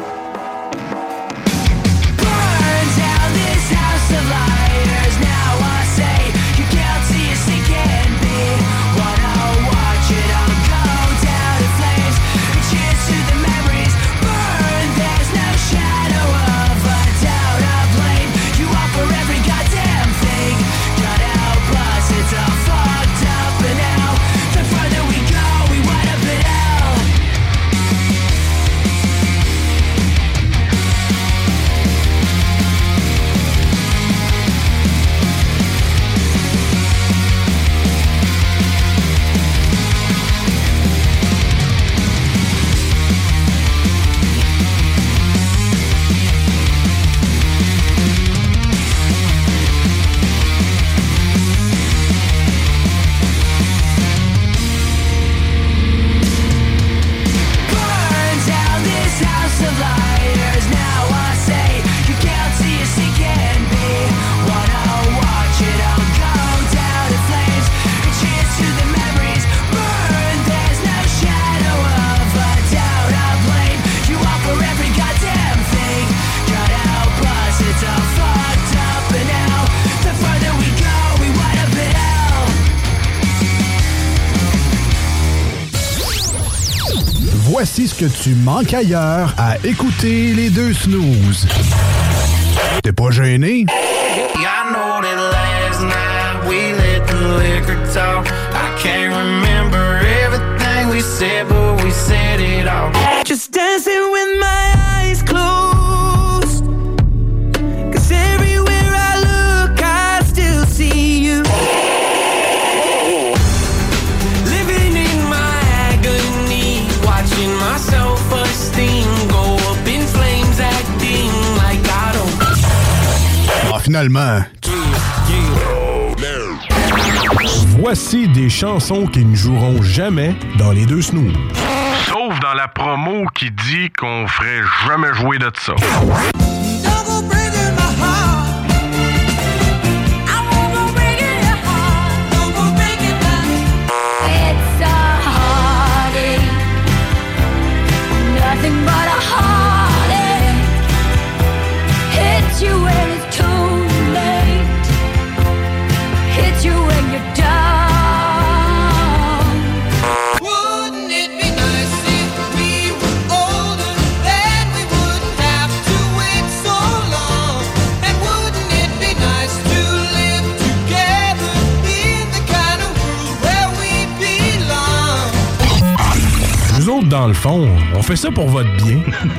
Burn down this house of liars. Now I say you can't see us again. Be wanna watch it all go down in flames. Cheers to the memories. Burn. There's no shadow of a doubt or blame. You offer every goddamn thing. Gotta help us. It's all fucked up and now the further we go, we wind up in hell. Burn down this house of liars. Now I say you can't see us again. Be wanna watch it all go down in flames. Cheers to the memories. Burn. There's no shadow of a doubt or blame. You offer every goddamn thing. Gotta help us. It's all fucked up and now the further we go, we wind up in hell. Voici ce que tu manques ailleurs à écouter les deux snooze. T'es pas gêné? I know that last night we let the liquor talk. I can't remember everything we said, but we said it all. Just dancing with my eyes closed. 'Cause everywhere I look, I still see you. Living in my agony, watching my self-esteem go up in flames, acting like I don't. Ah, finalement. Voici des chansons qui ne joueront jamais dans les deux snooze. Sauf Sauf dans la promo qui dit qu'on ferait jamais jouer de ça. It's a heartache, nothing but a heartache. Hits you when it's too late, hits you when you're down. Wouldn't it be nice if we were older, then we wouldn't have to wait so long? And wouldn't it be nice to live together in the kind of world where we belong? Nous autres, dans le fond, on fait ça pour votre bien.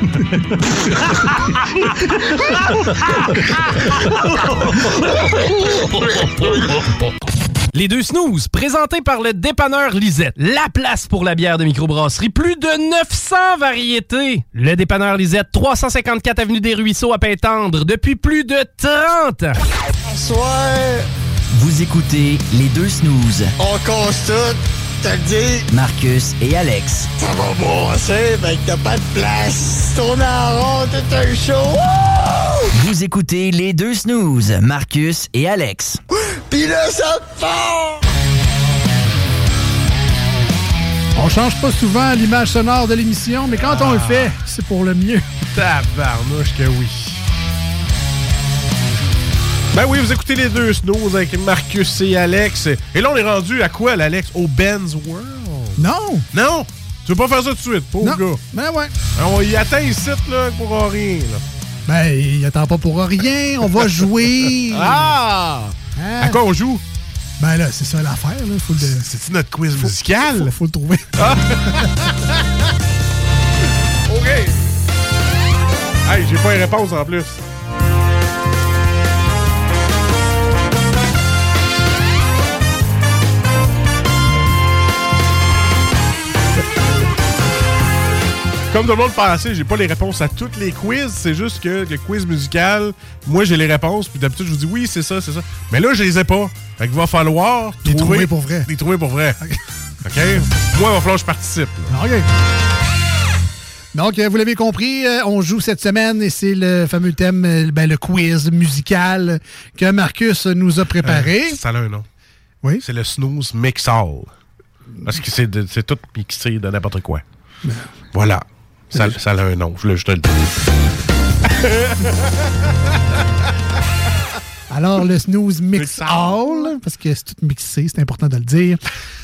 Les deux snooze, présentés par le dépanneur Lisette. La place pour la bière de microbrasserie. Plus de neuf cents variétés. Le dépanneur Lisette, trois cent cinquante-quatre avenue des Ruisseaux à Pintendre, depuis plus de trente ans. Bonsoir. Vous écoutez les deux snooze. On constate, t'as dit. Marcus et Alex. Ça va brasser, ben que t'as pas de place. Tourne en rond, tout un show. Wouh! Vous écoutez les deux snooze. Marcus et Alex. Pis là, ça part! On change pas souvent l'image sonore de l'émission, mais quand on le fait, c'est pour le mieux. Tabarnouche que oui. Ben oui, vous écoutez les deux snooze avec Marcus et Alex. Et là, on est rendu à quoi, l'Alex? Au Ben's World? Non! Non! Tu veux pas faire ça tout de suite, pauvre gars? Ben ouais. On y atteint ici, là, pour rien, là. Ben, il attend pas pour rien. On va jouer. Ah! Hein? À quoi on joue? Ben là, c'est ça l'affaire, là. Faut le... C'est-tu notre quiz faut, musical? Faut, faut le trouver. Ah! OK! Hey, j'ai pas une réponse en plus. Comme tout le monde pensait, j'ai pas les réponses à toutes les quiz. C'est juste que le quiz musical, moi, j'ai les réponses. Puis d'habitude, je vous dis oui, c'est ça, c'est ça. Mais là, je les ai pas. Fait qu'il va falloir les trouver, trouver pour vrai. Les trouver pour vrai. OK? okay? Moi, il va falloir que je participe. Là. OK. Donc, vous l'avez compris, on joue cette semaine et c'est le fameux thème, ben, le quiz musical que Marcus nous a préparé. Euh, ça a un nom. Oui? C'est le Snooze Mix All. Parce que c'est, de, c'est tout mixé de n'importe quoi. Ben, voilà. Ça, ça a un nom, je, je te le dis. Alors, le Snooze Mix, Mix All, parce que c'est tout mixé, c'est important de le dire.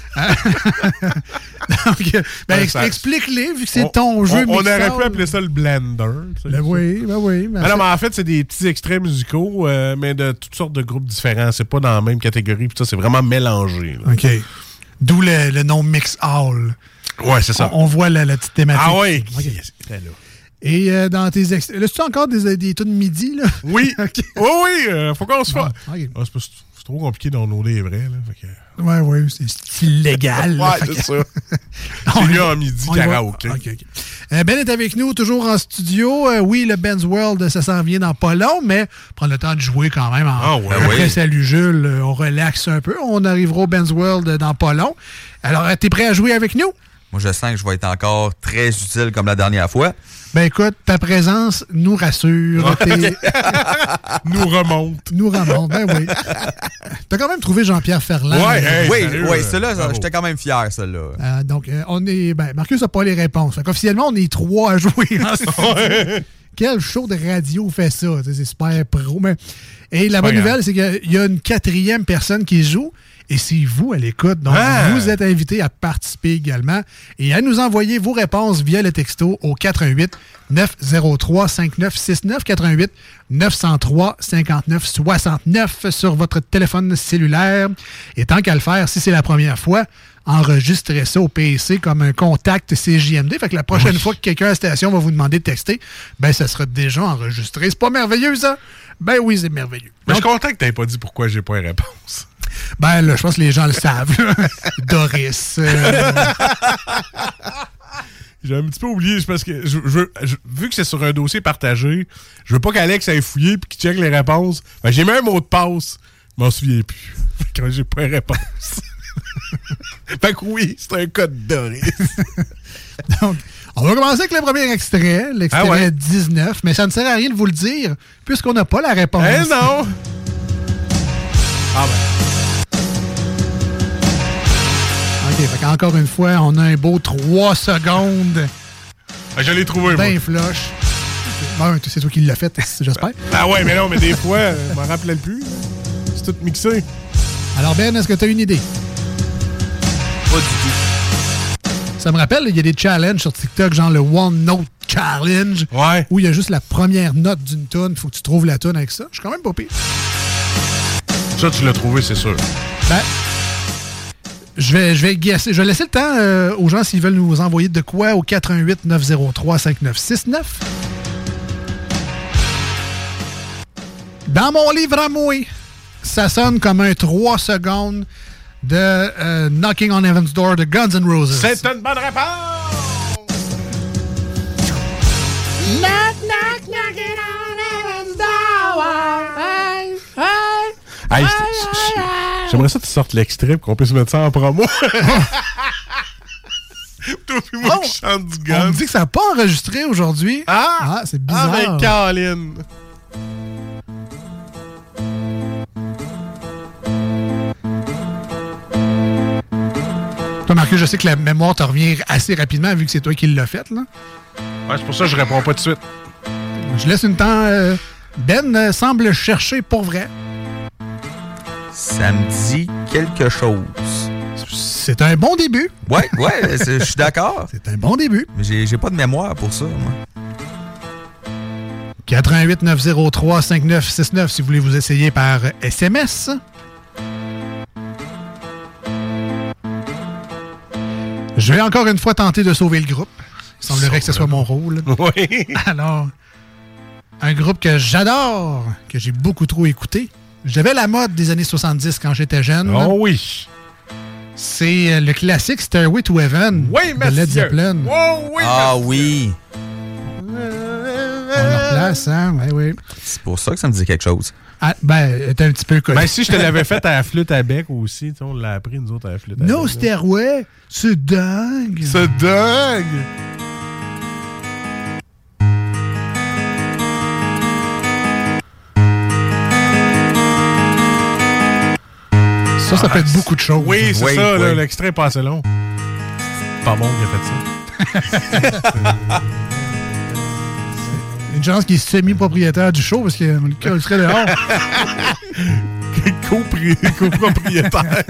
Donc, ben, ben, ex- ça, explique-les, vu que c'est ton on, jeu on, Mix on aurait All. pu appeler ça le Blender. Ben oui, ben oui. Ben non, mais en fait, c'est des petits extraits musicaux, euh, mais de toutes sortes de groupes différents. C'est pas dans la même catégorie, puis ça, c'est vraiment mélangé. Là. OK. D'où le, le nom Mix All. Ouais, c'est ça. On, on voit la, la petite thématique. Ah oui, okay. Yes, là. Et euh, dans tes extraits. Là, c'est-tu encore des, des tunes midi, là? Oui. Okay. Oui, oui, euh, faut qu'on se fasse. Ah, okay. ah, c'est, pas, c'est trop compliqué d'en noter les vrais, là. Fait que... Ouais, ouais, c'est, c'est illégal. ouais, c'est que... ça. C'est mieux en midi karaoké. Okay, okay. euh, Ben est avec nous, toujours en studio. Euh, oui, le Ben's World, ça s'en vient dans pas long, mais prendre le temps de jouer quand même. En... Ah, ouais, Après, ouais. salut Jules, on relaxe un peu. On arrivera au Ben's World dans pas long. Alors, t'es prêt à jouer avec nous? Moi, je sens que je vais être encore très utile comme la dernière fois. Ben écoute, ta présence nous rassure. T'es... nous remonte. Nous remonte, ben oui. T'as quand même trouvé Jean-Pierre Ferland. Ouais, hey, oui, salut, oui, celle-là, bravo. J'étais quand même fier, celle-là. Euh, donc, euh, on est... Ben, Marcus n'a pas les réponses. Fait qu'officiellement, on est trois à jouer en studio. Quel show de radio fait ça? C'est super pro. Mais... Et la bonne nouvelle, c'est qu'il y a une quatrième personne qui joue. Et c'est vous à l'écoute. Donc, ah. vous êtes invités à participer également et à nous envoyer vos réponses via le texto au quatre un huit neuf zéro trois cinq neuf six neuf, quatre un huit neuf zéro trois cinquante-neuf soixante-neuf sur votre téléphone cellulaire. Et tant qu'à le faire, si c'est la première fois, enregistrez ça au P C comme un contact C J M D. Fait que la prochaine oui. fois que quelqu'un à la station va vous demander de texter, ben ça sera déjà enregistré. C'est pas merveilleux, ça? Ben oui, c'est merveilleux. Mais Donc, je suis content que tu n'aies pas dit pourquoi j'ai pas une réponse. Ben là, je pense que les gens le savent. Doris. Euh... J'ai un petit peu oublié, parce que je, je, je, vu que c'est sur un dossier partagé, je veux pas qu'Alex aille fouiller et qu'il check les réponses. Ben, j'ai mis un mot de passe, je m'en souviens plus. Quand j'ai pas une réponse. Fait que oui, c'est un code Doris. Donc, on va commencer avec le premier extrait, l'extrait Ah ouais. dix-neuf, mais ça ne sert à rien de vous le dire, puisqu'on n'a pas la réponse. Eh non! Ah ben. OK, fait qu'encore une fois, on a un beau trois secondes. Ah, je l'ai trouvé, moi. Ben flush. Bon, c'est toi qui l'as fait, j'espère. Ah ouais, mais non, mais des fois, euh, je m'en rappelais plus. C'est tout mixé. Alors Ben, est-ce que tu as une idée? Pas du tout. Ça me rappelle, il y a des challenges sur TikTok, genre le One Note Challenge, ouais. où il y a juste la première note d'une tune. Faut que tu trouves la tune avec ça. Je suis quand même pas pire. Ça, tu l'as trouvé, c'est sûr. Ben, je vais, je vais guesser. Je vais laisser le temps euh, aux gens s'ils veulent nous envoyer de quoi au quatre un huit neuf zéro trois cinq neuf six neuf. Dans mon livre à moi, ça sonne comme un trois secondes de euh, Knocking on Heaven's Door de Guns N' Roses. C'est une bonne réponse! Knock, knock, knocking on heaven's door. Hey, hey, Hey, hey, c'est- hey, J'aimerais ça que tu sortes l'extrait pour qu'on puisse mettre ça en promo. Toi puis moi Oh, qui chante du On gun. me dit que ça n'a pas enregistré aujourd'hui. Ah! Ah, c'est Ah, bizarre. ben, Caroline! Toi, Marcus, je sais que la mémoire te revient assez rapidement vu que c'est toi qui l'as faite, là. Ouais, c'est pour ça que je réponds pas tout de suite. Je laisse une temps. euh, Ben euh, semble chercher pour vrai. Ça me dit quelque chose. C'est un bon début. Ouais, ouais, c'est- je suis d'accord. C'est un bon début. Mais j'ai j'ai pas de mémoire pour ça, moi. quatre un huit neuf zéro trois cinq neuf six neuf si vous voulez vous essayer par S M S. Je vais encore une fois tenter de sauver le groupe. Il semblerait que ce soit mon rôle. Oui. Alors, un groupe que j'adore, que j'ai beaucoup trop écouté. J'avais la mode des années soixante-dix quand j'étais jeune. Oh oui. C'est euh, le classique Stairway to Heaven Oui, de Led monsieur. Zeppelin. Oh oui, Ah monsieur. oui. On leur place, hein? Ouais, oui. C'est pour ça que ça me dit quelque chose. Ah, ben, t'es un petit peu connu. Ben, si je te l'avais fait à la flûte à bec aussi, tu sais, on l'a appris, nous autres, à la flûte à No bec. Stairway, c'est dingue. C'est dingue! Ça, ça peut être beaucoup de choses. Oui, c'est Oui, ça, là, oui. l'extrait est pas assez long. Pas bon qu'il a fait ça. Une chance qu'il est semi-propriétaire du show parce qu'on le serait dehors. Copri- Copropriétaire.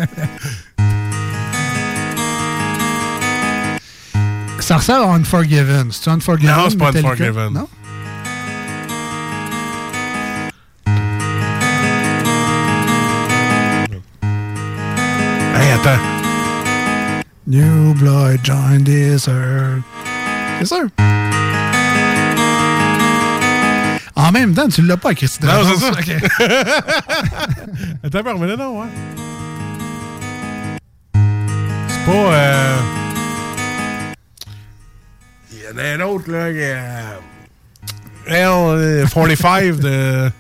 Ça ressemble à Unforgiven. C'est Unforgiven? Non, c'est pas Metallica? Unforgiven. Non? Hey, attends. New blood joined this earth. C'est sûr. En même temps, tu l'as pas, Christine. Non, c'est ça. Ok. Attends, un peu, remets-le donc, ouais. C'est pas... Euh... Il y en a un autre, là, qui est... Euh... quarante-cinq de...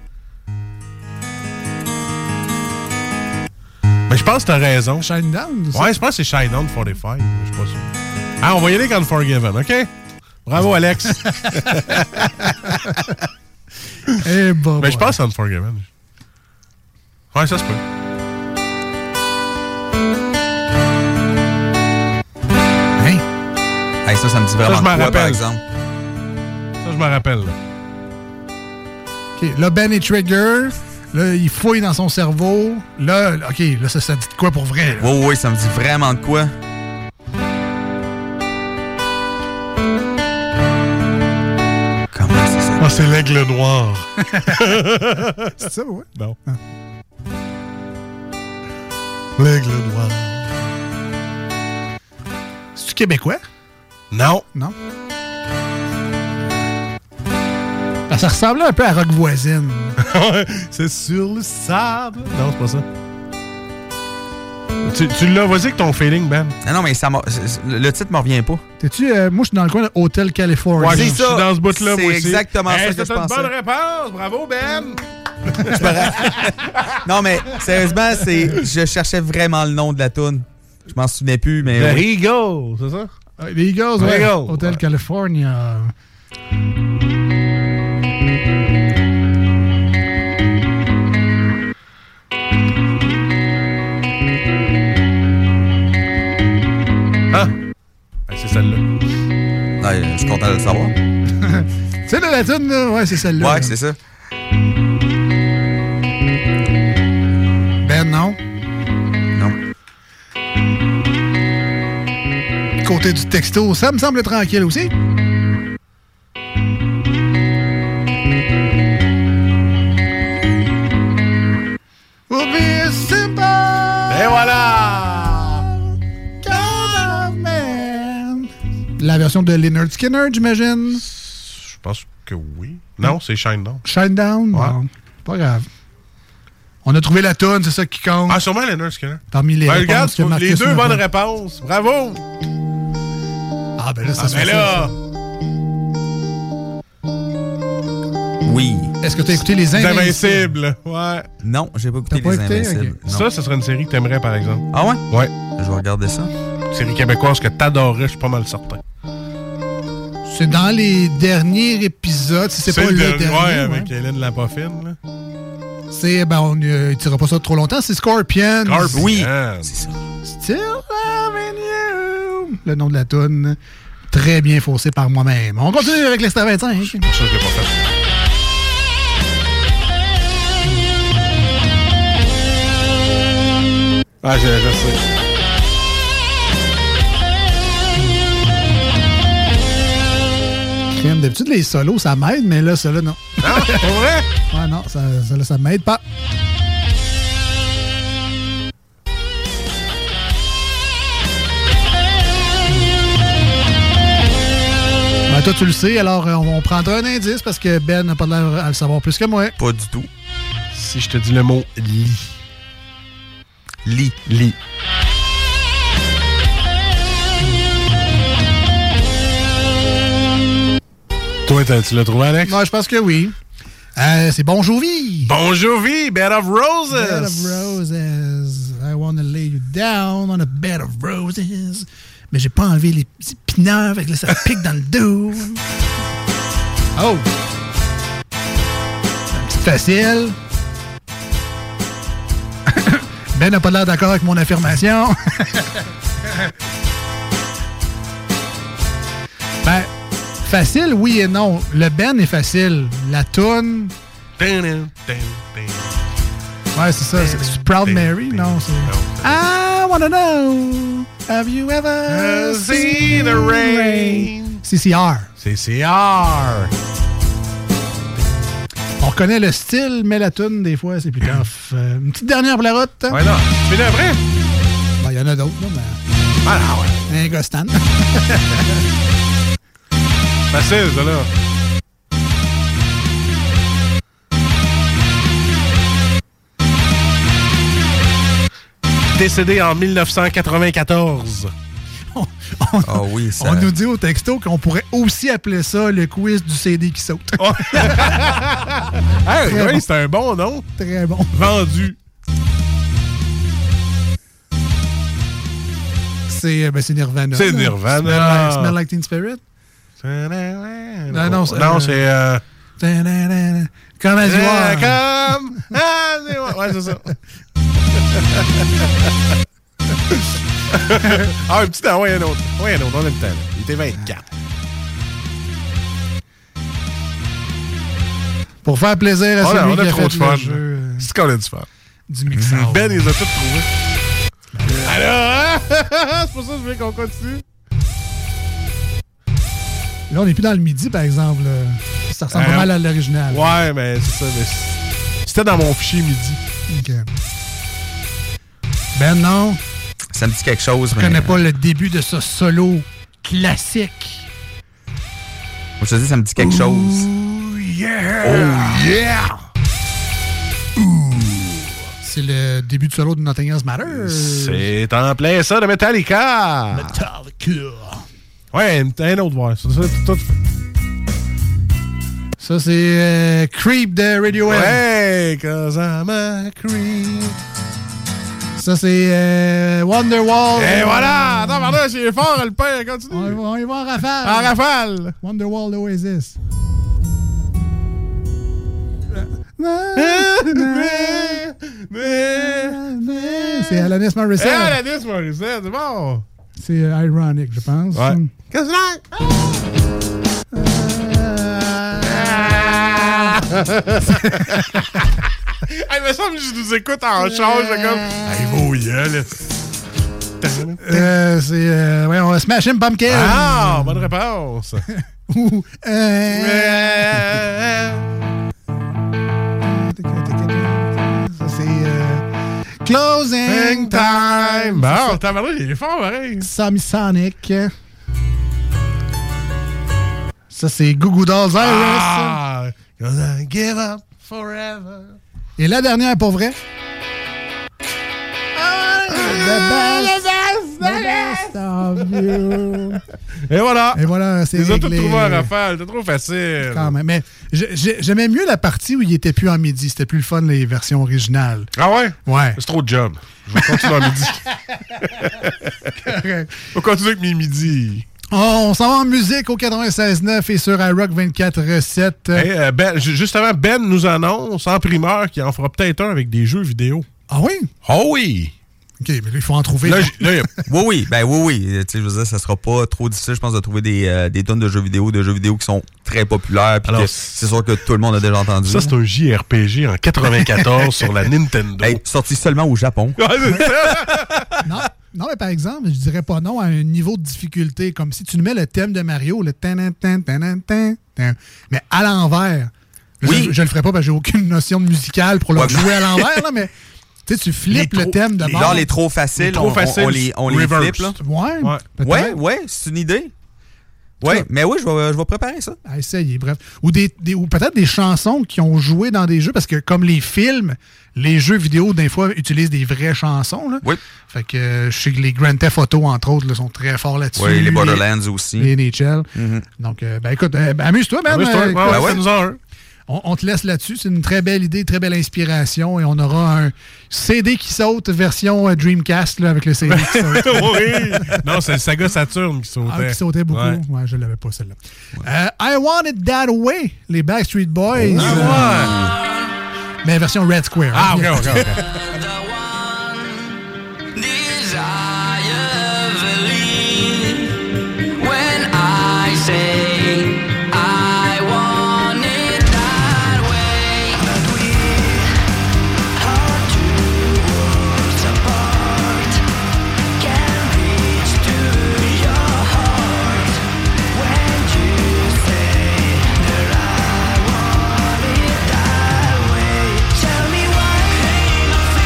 Mais je pense que t'as raison. Shine Down? Ouais, je pense que c'est Shine Down quarante-cinq. Je suis pas sûr. Ah, on va y aller avec Unforgiven, OK? Bravo, Alex. Eh bon. Mais je pense à Unforgiven. Ouais, ça se peut. Hein? Hey, ça, ça me dit vraiment Ça, je m'en quoi, par rappelle. exemple. Ça, je me rappelle. Là. OK, là, Ben est trigger. Là, il fouille dans son cerveau. Là, OK, là, ça, ça dit de quoi pour vrai? Là? Oui, oui, ça me dit vraiment de quoi. Comment c'est ça? Ah, c'est l'aigle noir. C'est ça, ouais? Non. L'aigle noir. C'est-tu québécois? Non. Non. Ben, ça ressemblait un peu à Rock Voisine. C'est sur le sable. Non, c'est pas ça. Tu, tu l'as, vas-y avec ton feeling, Ben. Non, non, mais ça m'a- c'est- c'est- le titre me revient pas. T'es-tu... euh, moi, je suis dans le coin de Hotel California. Ouais, je C'est je suis ça. dans ce bout-là, C'est moi aussi. exactement ça Hey, que c'est je une pensais. bonne réponse. Bravo, Ben. Non, mais sérieusement, c'est, je cherchais vraiment le nom de la toune. Je m'en souvenais plus, mais. The oui. Eagle, c'est ça? Ouais, les Eagles, Les ouais. Eagles, Hotel ouais. California. Ah! Ouais, c'est celle-là. Ouais, je suis content de le savoir. C'est là la tune, là? Ouais, c'est celle-là. Ouais, c'est ça. Ben, non. Non. Côté du texto, ça me semble tranquille aussi. Will be simple. Et voilà! Kind of man. La version de Lynyrd Skynyrd, j'imagine. Je pense que oui. Non, c'est Shinedown. Shinedown? Ouais. Bon, pas grave. On a trouvé la toune, c'est ça qui compte. Ah, sûrement Lynyrd Skynyrd. Parmi les Ben, réponses regarde, que Marcus les deux nous a bonnes données. réponses. Bravo! Ah, ben là, ça Ah, se ben fait là! ça. Oui. Est-ce que tu as écouté Les Les Invincibles? Invincibles, ouais. Non, j'ai pas écouté T'as Les pas écouté? Invincibles. Ok. Non. Ça, ce serait une série que t'aimerais, par exemple. Ah ouais? Ouais. Je vais regarder ça. Série québécoise que t'adorerais, je suis pas mal certain. C'est dans les derniers épisodes, si c'est pas le dernier, dernier. ouais, ouais. avec Hélène Lapoffine, là. C'est, ben, on ne tirera pas ça trop longtemps, c'est Scorpions. Scorpions. Oui. C'est ça. Still loving you. Le nom de la toune. Très bien faussé par moi-même. On continue avec l'Extra vingt-cinq. Ça, je l'ai pas fait. Ah, je, je sais. Crème. D'habitude, les solos, ça m'aide, mais là, ça là, non. Non, c'est pas vrai? Ouais, non, ça, ça, là, ça m'aide pas. Ben, toi, tu le sais, alors euh, on, on prendra un indice parce que Ben n'a pas l'air à le savoir plus que moi. Pas du tout. Si je te dis le mot lit. Lit. Lit. Toi, t'as- tu l'as trouvé, Alex? Ouais, je pense que oui. Euh, c'est Bon Jovi. Bon Jovi, Bed of Roses. Bed of Roses. I wanna lay you down on a bed of roses. Mais j'ai pas enlevé les petits pineurs, fait que là, ça pique dans le dos. Oh! Un petit facile. Ben n'a pas l'air d'accord avec mon affirmation. Ben, facile, oui et non. Le Ben est facile. La toune... Ouais, c'est ça. C'est Proud Mary? Non, c'est... I wanna know, have you ever Uh, seen see the rain? C C R. C C R. On reconnaît le style, mais la toune, des fois, c'est plus tough. Euh, une petite dernière pour la route. Ouais, non. Tu fais après? Ben, il y en a d'autres, là, mais... Ah, non, ouais. Un Gostan. Facile, ça, là. Décédé en mille neuf cent quatre-vingt-quatorze. On, Ah oui, ça... on nous dit au texto qu'on pourrait aussi appeler ça le quiz du C D qui saute. Oh. Hey, Très oui, bon. c'est un bon nom. Très bon. Vendu. C'est ben, c'est Nirvana. C'est là. Nirvana. Smell like, Smell like Teen Spirit? Non, non, c'est... Non, c'est euh... Comme à Euh, voir. Comme... Ah, c'est... Ouais, c'est ça. Ah, un petit temps. Ouais, un autre. Ouais, un autre. On a le temps. Là. Il était vingt-quatre. Pour faire plaisir à Oh, celui on a qui a trop fait de fun. le jeu euh, C'est qu'on a du fun. du mixage. Ben, ils ont tous trouvé. Alors, hein? C'est pour ça que je veux qu'on continue. Là, on n'est plus dans le midi, par exemple. là. Ça ressemble Euh, pas mal à l'original. Ouais, mais c'est ça. Mais c'était dans mon fichier midi. OK. Ben non, Ça me dit quelque chose, je mais... connais pas le début de ce solo classique. Moi, je te dis, ça me dit quelque chose. Ooh, yeah! Oh, yeah! C'est le début du solo de Nothing Else Matters. C'est en plein ça de Metallica. Metallica. Ouais, un autre voir. Ça, ça, tout... Ça, c'est euh, Creep de Radiohead. Ouais, cause I'm a creep. Ça, c'est euh, Wonderwall. Et voilà! Attends, pardon, c'est fort, le père, continue. On y va, on y va en rafale. En rafale. Wonderwall d'Oasis. C'est Alanis Morissette. Eh, Alanis Morissette, c'est bon. C'est euh, ironique, je pense. Ouais. Qu'est-ce que hey, il me semble que je nous écoute en charge, comme. Hey, vos gueules. Euh, c'est. Euh, ouais, on va Smashing Pumpkins. Ah, bonne réponse. Ou. Euh, ça, c'est. Euh, Closing Time. Bon, t'as parlé, il est fort, pareil. Sammy Sonic. Ça, c'est Goo Goo Dolls Iris. Ah, gonna give up forever. Et la dernière, pour vrai. The best, the best of you. Et voilà. Et voilà, c'est les autres réglé. trouvé en rafale, c'était trop facile. Quand même. Mais j'aimais mieux la partie où il était plus en midi. C'était plus le fun, les versions originales. Ah ouais? Ouais. C'est trop de job. Je vais continuer en midi. Correct. On va continuer avec mes midis. Oh, on s'en va en musique au quatre-vingt-seize neuf et sur iRock vingt-quatre sept. Hey, euh, ben, justement, Ben nous annonce en primeur qu'il en fera peut-être un avec des jeux vidéo. Ah oui? Ah oui! OK, mais là, il faut en trouver. Là, là, oui, oui, ben oui, oui. Tu sais, je veux dire, ça sera pas trop difficile, je pense, de trouver des, euh, des tonnes de jeux vidéo, de jeux vidéo qui sont très populaires. Puis c'est sûr que tout le monde a déjà entendu. Ça, c'est un J R P G en quatre-vingt-quatorze sur la Nintendo. Hey, sorti seulement au Japon. non, non, mais par exemple, je dirais pas non à un niveau de difficulté, comme si tu nous mets le thème de Mario, le tan tan tan tan tan, mais à l'envers. Oui. Je, je le ferai pas parce que j'ai aucune notion de musicale pour le ouais, jouer à l'envers, là, mais tu sais, tu flippes le thème de bord. Genre les trop faciles, les trop on, faciles on, on les, on les flippe, là. Ouais, ouais, ouais, ouais, c'est une idée. Oui, mais oui, je vais, je vais préparer ça. À essayer, bref. Ou, des, des, ou peut-être des chansons qui ont joué dans des jeux, parce que comme les films, les jeux vidéo, des fois, utilisent des vraies chansons. Là. Oui. Fait que euh, je sais que les Grand Theft Auto, entre autres, là, sont très forts là-dessus. Oui, les Borderlands les, aussi. Les N H L. Mm-hmm. Donc, euh, ben écoute, euh, ben, amuse-toi, man. Amuse-toi, euh, ouais, ouais, ouais, nous en un. On, on te laisse là-dessus. C'est une très belle idée, très belle inspiration. Et on aura un C D qui saute, version euh, Dreamcast, là, avec le C D qui saute. Oui! Non, c'est le Saga Saturn qui sautait. Ah, qui sautait beaucoup. Ouais, ouais je l'avais pas, celle-là. Ouais. Euh, I Want It That Way, les Backstreet Boys. Ah, ouais. Euh, mais version Red Square. Ah, OK, OK, OK. Tell me why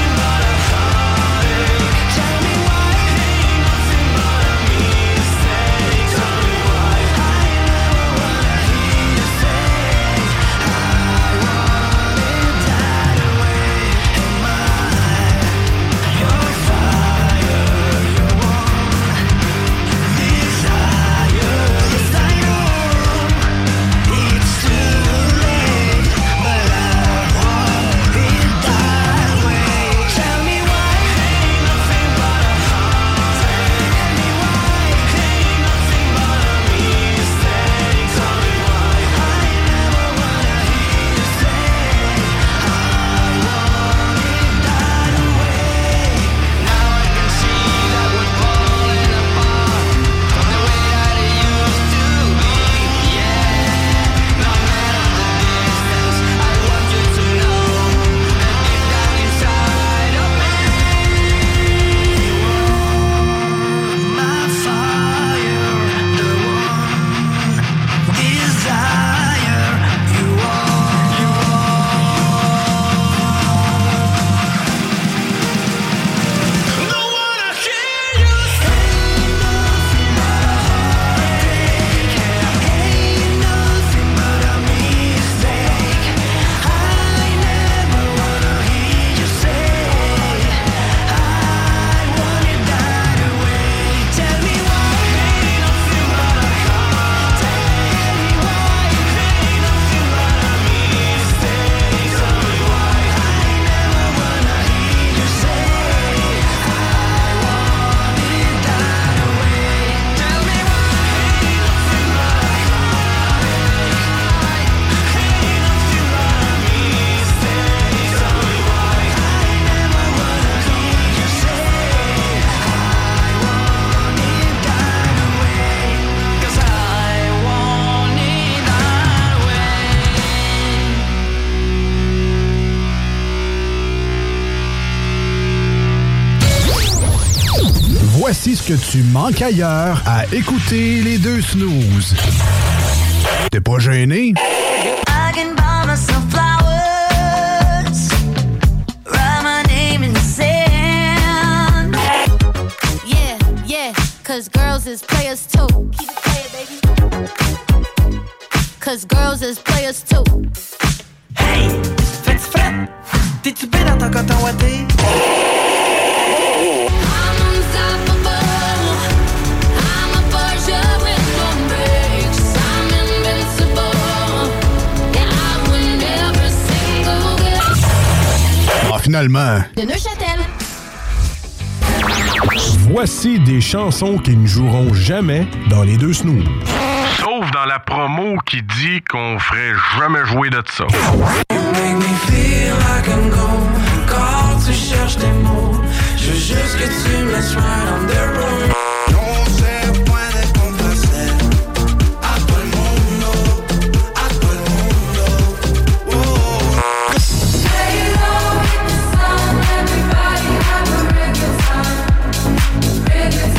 Voici ce que tu manques ailleurs à écouter les deux snooze. T'es pas gêné? I can buy myself flowers, write my name in the sand. Yeah, yeah, cause girls is players too. Keep it playing, baby. Cause girls is players too. Hey, fais-tu fret? T'es-tu bien dans ton coton ouaté? Ah, finalement. De Neuchâtel. Voici des chansons qui ne joueront jamais dans les deux snooze. Sauf dans la promo qui dit qu'on ferait jamais jouer de ça. You make me feel like I'm gone. Quand tu cherches des mots, je veux juste que tu me laisses right on the road. No se puede complacer a todo el mundo, a todo el mundo. Whoa. Say hello with the sun, everybody have a real good time, real good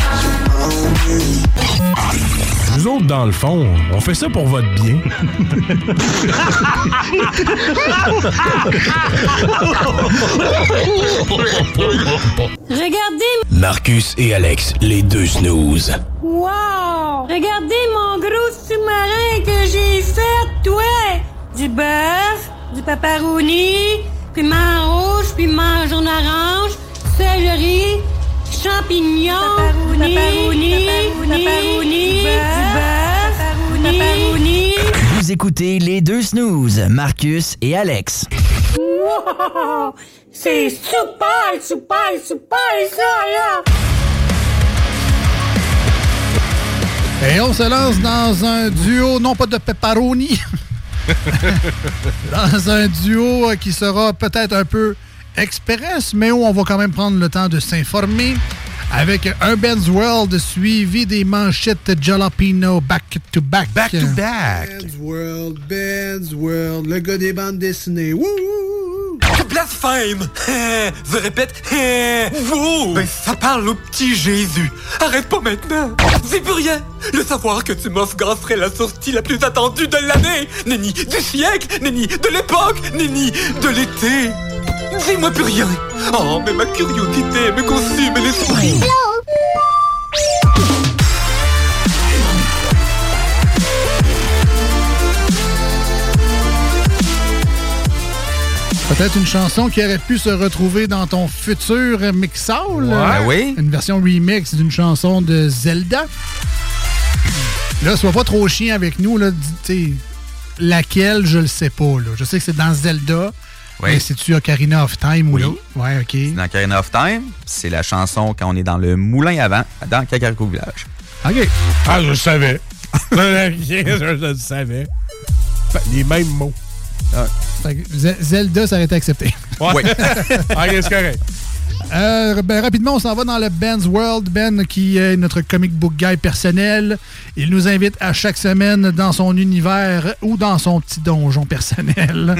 time. Nous autres, dans le fond, on fait ça pour votre bien. Regardez... Marcus et Alex, les deux snooze. Wow! Regardez mon gros sous-marin que j'ai fait, ouais! Du bœuf, du paparoni, piment rouge, piment jaune orange, céleri, champignons, paparoni, paparoni, paparoni, du bœuf, paparoni. Vous écoutez les deux snooze, Marcus et Alex. Wow! C'est super, super, super ça, là! Et on se lance dans un duo, non pas de pepperoni, dans un duo qui sera peut-être un peu express, mais où on va quand même prendre le temps de s'informer avec un Ben's World suivi des manchettes Jalapeno back-to-back. Back-to-back. Ben's World, Ben's World, le gars des bandes dessinées. Wouh! Blasphème! Je répète, vous! Ben, ça parle au petit Jésus. Arrête pas maintenant! C'est plus rien! Le savoir que tu m'offres serait la sortie la plus attendue de l'année! Nenni du siècle! Nenni de l'époque! Nenni de l'été! Dis-moi plus rien! Oh, mais ma curiosité me consume l'esprit! Peut-être une chanson qui aurait pu se retrouver dans ton futur mix-all. Ouais, oui. Une version remix d'une chanson de Zelda. Là, sois pas trop chien avec nous. Là, dis, laquelle, je le sais pas. Là. Je sais que c'est dans Zelda. Oui. Mais c'est-tu Ocarina of Time oui. ou là? Ouais, OK. C'est dans Ocarina of Time. C'est la chanson quand on est dans le moulin avant, dans Kakariko Village. OK. Ah, je le savais. je le savais. Les mêmes mots. Ah. Fait que Zelda, ça aurait été accepté. Ouais. Oui. Ah, c'est correct. Euh, ben, rapidement, on s'en va dans le Ben's World. Ben, qui est notre comic book guy personnel. Il nous invite à chaque semaine dans son univers ou dans son petit donjon personnel.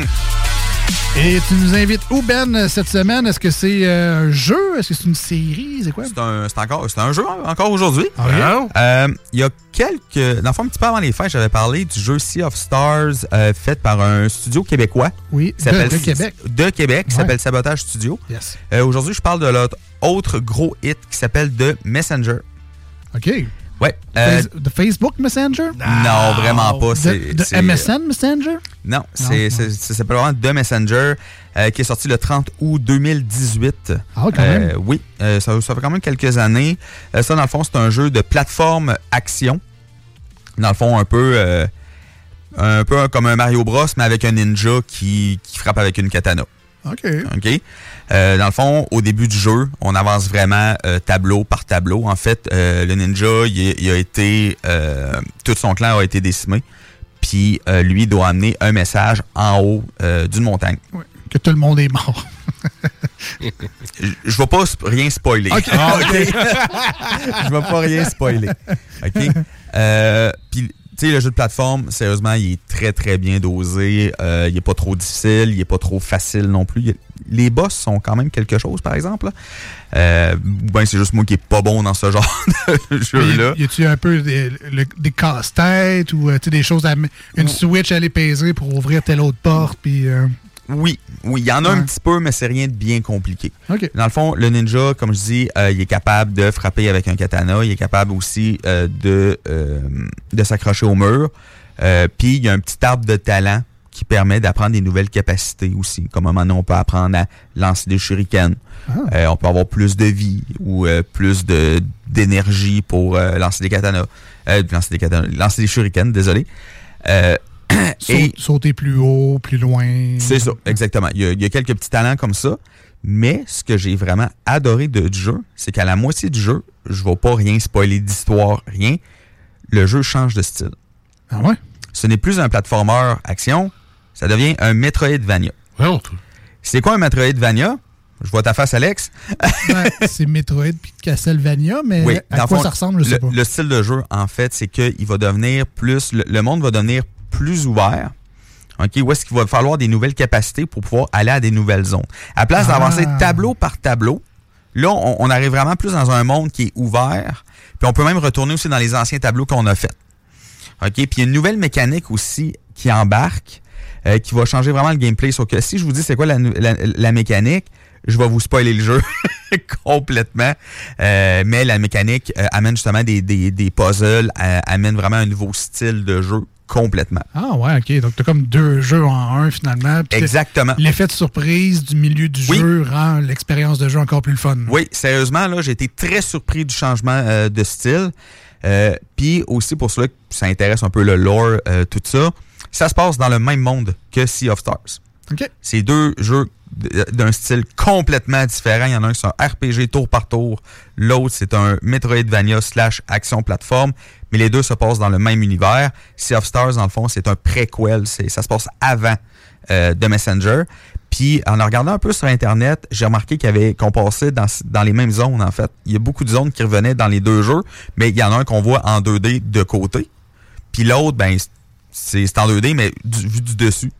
Et tu nous invites où, Ben, cette semaine? Est-ce que c'est euh, un jeu? Est-ce que c'est une série? C'est quoi? C'est un, c'est encore, c'est un jeu encore aujourd'hui. Ah oui? Euh, il y a quelques... Dans le fond, un petit peu avant les fêtes, j'avais parlé du jeu Sea of Stars euh, fait par un studio québécois. Oui, de, de Québec. De Québec, qui ouais. s'appelle Sabotage Studio. Yes. Euh, aujourd'hui, je parle de l'autre autre gros hit qui s'appelle The Messenger. OK. Ouais. Euh, The Facebook Messenger? Non, vraiment pas. De, de M S N Messenger? Non, non c'est, c'est, c'est simplement The Messenger euh, qui est sorti le trente août deux mille dix-huit. Ah, quand euh, même. Oui, euh, ça, ça fait quand même quelques années. Euh, ça, dans le fond, c'est un jeu de plateforme action. Dans le fond, un peu, euh, un peu comme un Mario Bros, mais avec un ninja qui, qui frappe avec une katana. OK. OK. Euh, dans le fond, au début du jeu, on avance vraiment euh, tableau par tableau. En fait, euh, le ninja, il, il a été... Euh, tout son clan a été décimé. Puis, euh, lui, doit amener un message en haut euh, d'une montagne. Oui, que tout le monde est mort. Je ne vais pas rien spoiler. OK. Ah, okay. Je ne vais pas rien spoiler. OK. Euh, Puis, tu tu sais, le jeu de plateforme, sérieusement, il est très, très bien dosé. Euh, il est pas trop difficile, il est pas trop facile non plus. Il, les boss sont quand même quelque chose, par exemple. Là. Euh, ben, c'est juste moi qui est pas bon dans ce genre de jeu-là. Y a-tu un peu des, le, des casse-têtes ou des choses à une switch à aller peser pour ouvrir telle autre porte? Puis, euh... Oui, oui, il y en a ouais. un petit peu, mais c'est rien de bien compliqué. Okay. Dans le fond, le ninja, comme je dis, euh, il est capable de frapper avec un katana, il est capable aussi euh, de, euh, de s'accrocher au mur. Euh, Puis il y a un petit arbre de talent qui permet d'apprendre des nouvelles capacités aussi. Comme à un moment donné, on peut apprendre à lancer des shurikens. Ah. Euh, on peut avoir plus de vie ou euh, plus de d'énergie pour euh, lancer des katanas. Euh, lancer des katanas, lancer des shurikens, désolé. Euh, Et sauter plus haut, plus loin. C'est ça, exactement. Il y, a, il y a quelques petits talents comme ça. Mais ce que j'ai vraiment adoré de, du jeu, c'est qu'à la moitié du jeu, je ne vais pas rien spoiler d'histoire, rien. Le jeu change de style. Ah ouais? Ce n'est plus un platformer action, ça devient un Metroidvania. Ouais, c'est quoi un Metroidvania? Je vois ta face, Alex. Ouais, c'est Metroid puis Castlevania, mais oui, à quoi fond, ça ressemble, je sais le, pas. Le style de jeu, en fait, c'est qu'il va devenir plus... Le, le monde va devenir plus ouvert. OK, où est-ce qu'il va falloir des nouvelles capacités pour pouvoir aller à des nouvelles zones. À place ah. d'avancer tableau par tableau, là, on, on arrive vraiment plus dans un monde qui est ouvert. Puis on peut même retourner aussi dans les anciens tableaux qu'on a faits. OK, puis il y a une nouvelle mécanique aussi qui embarque, euh, qui va changer vraiment le gameplay. Sauf que si je vous dis c'est quoi la, la, la mécanique, je vais vous spoiler le jeu complètement. Euh, mais la mécanique euh, amène justement des, des, des puzzles, euh, amène vraiment un nouveau style de jeu complètement. Ah ouais, OK. Donc, tu as comme deux jeux en un, finalement. Exactement. L'effet de surprise du milieu du oui. jeu rend l'expérience de jeu encore plus le fun. Oui, sérieusement, là, j'ai été très surpris du changement euh, de style. Euh, Puis aussi, pour ceux qui s'intéressent un peu le lore, euh, tout ça, ça se passe dans le même monde que Sea of Stars. OK. C'est deux jeux d'un style complètement différent. Il y en a un qui est un R P G tour par tour. L'autre, c'est un Metroidvania slash action plateforme. Mais les deux se passent dans le même univers. Sea of Stars, dans le fond, c'est un préquel. C'est, ça se passe avant euh, The Messenger. Puis, en regardant un peu sur Internet, j'ai remarqué qu'il y avait, qu'on passait dans, dans les mêmes zones, en fait. Il y a beaucoup de zones qui revenaient dans les deux jeux, mais il y en a un qu'on voit en deux D de côté. Puis l'autre, ben, c'est, c'est en deux D, mais du, vu du dessus.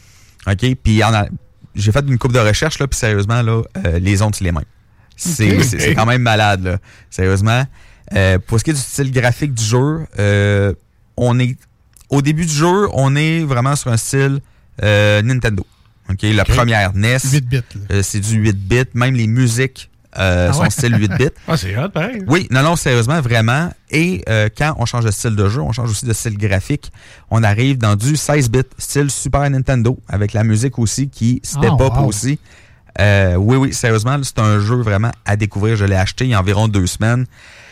OK? Puis, en a, j'ai fait une couple de recherches, là, puis sérieusement, là, euh, les zones, c'est les mêmes. C'est, okay. c'est, c'est quand même malade, là. Sérieusement. Euh, pour ce qui est du style graphique du jeu, euh, on est au début du jeu, on est vraiment sur un style euh, Nintendo. Ok, la okay. première N E S. huit bits. Euh, c'est du huit bits. Même les musiques euh, ah sont ouais? style huit bits. Ah, c'est hot, pareil. Oui, non, non, sérieusement, vraiment. Et euh, quand on change de style de jeu, on change aussi de style graphique. On arrive dans du seize bits, style Super Nintendo, avec la musique aussi qui step oh, up wow. aussi. Euh, oui, oui, sérieusement, c'est un jeu vraiment à découvrir. Je l'ai acheté il y a environ deux semaines.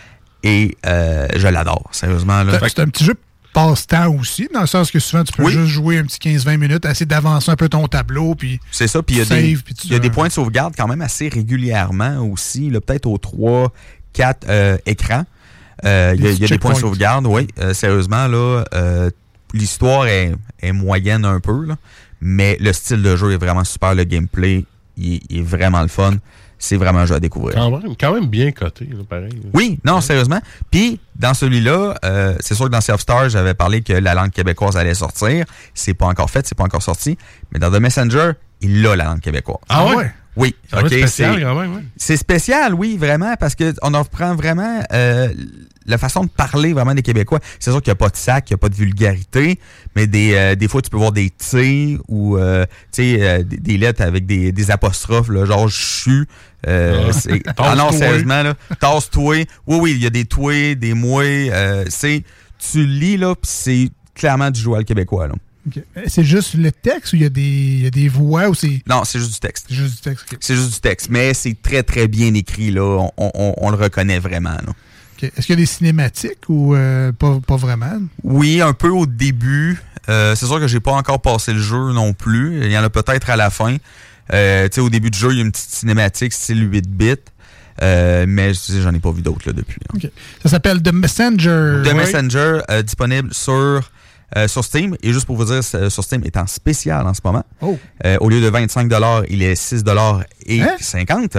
Et euh, je l'adore, sérieusement. Là. C'est un petit jeu passe-temps aussi, dans le sens que souvent, tu peux oui. juste jouer un petit quinze vingt minutes, essayer d'avancer un peu ton tableau, puis c'est ça, puis il y a, save, des, puis y a des points de sauvegarde quand même assez régulièrement aussi, là, peut-être aux trois quatre euh, écrans. Euh, il y a, y a des points de sauvegarde, oui. Euh, sérieusement, là, euh, l'histoire est, est moyenne un peu, là, mais le style de jeu est vraiment super, le gameplay, il, il est vraiment le fun. C'est vraiment un jeu à découvrir. Quand même, quand même bien coté, là, pareil. Oui, non, ouais. sérieusement. Puis, dans celui-là, euh, c'est sûr que dans Sea of Stars, j'avais parlé que la langue québécoise allait sortir. C'est pas encore fait, c'est pas encore sorti. Mais dans The Messenger, il a la langue québécoise. Ah ouais? Oui. C'est okay, spécial, c'est, quand même, oui. C'est spécial, oui, vraiment, parce qu'on reprend vraiment euh, la façon de parler vraiment des Québécois. C'est sûr qu'il n'y a pas de sac, il n'y a pas de vulgarité, mais des, euh, des fois, tu peux voir des T ou euh, euh, des, des lettres avec des, des apostrophes, là, genre « chu ». Euh, ah. ah non, sérieusement, là. Tasse-toi. Oui, oui, il y a des toi, des moi. Euh, c'est, tu lis, là, puis c'est clairement du joual québécois, là. Okay. C'est juste le texte ou il y a des, il y a des voix ou c'est... Non, c'est juste du texte. C'est juste du texte. Okay. C'est juste du texte, mais c'est très, très bien écrit, là. On, on, on le reconnaît vraiment, là. Okay. Est-ce qu'il y a des cinématiques ou euh, pas, pas vraiment? Oui, un peu au début. Euh, c'est sûr que j'ai pas encore passé le jeu non plus. Il y en a peut-être à la fin. Euh, tu sais, au début du jeu, il y a une petite cinématique style huit bits. Euh, mais j'en ai pas vu d'autres, là, depuis. Okay. Ça s'appelle The Messenger. The oui. Messenger, euh, disponible sur... Euh, sur Steam, et juste pour vous dire, sur Steam est en spécial en ce moment. Oh. Euh, au lieu de vingt-cinq dollars, il est six dollars et hein? cinquante.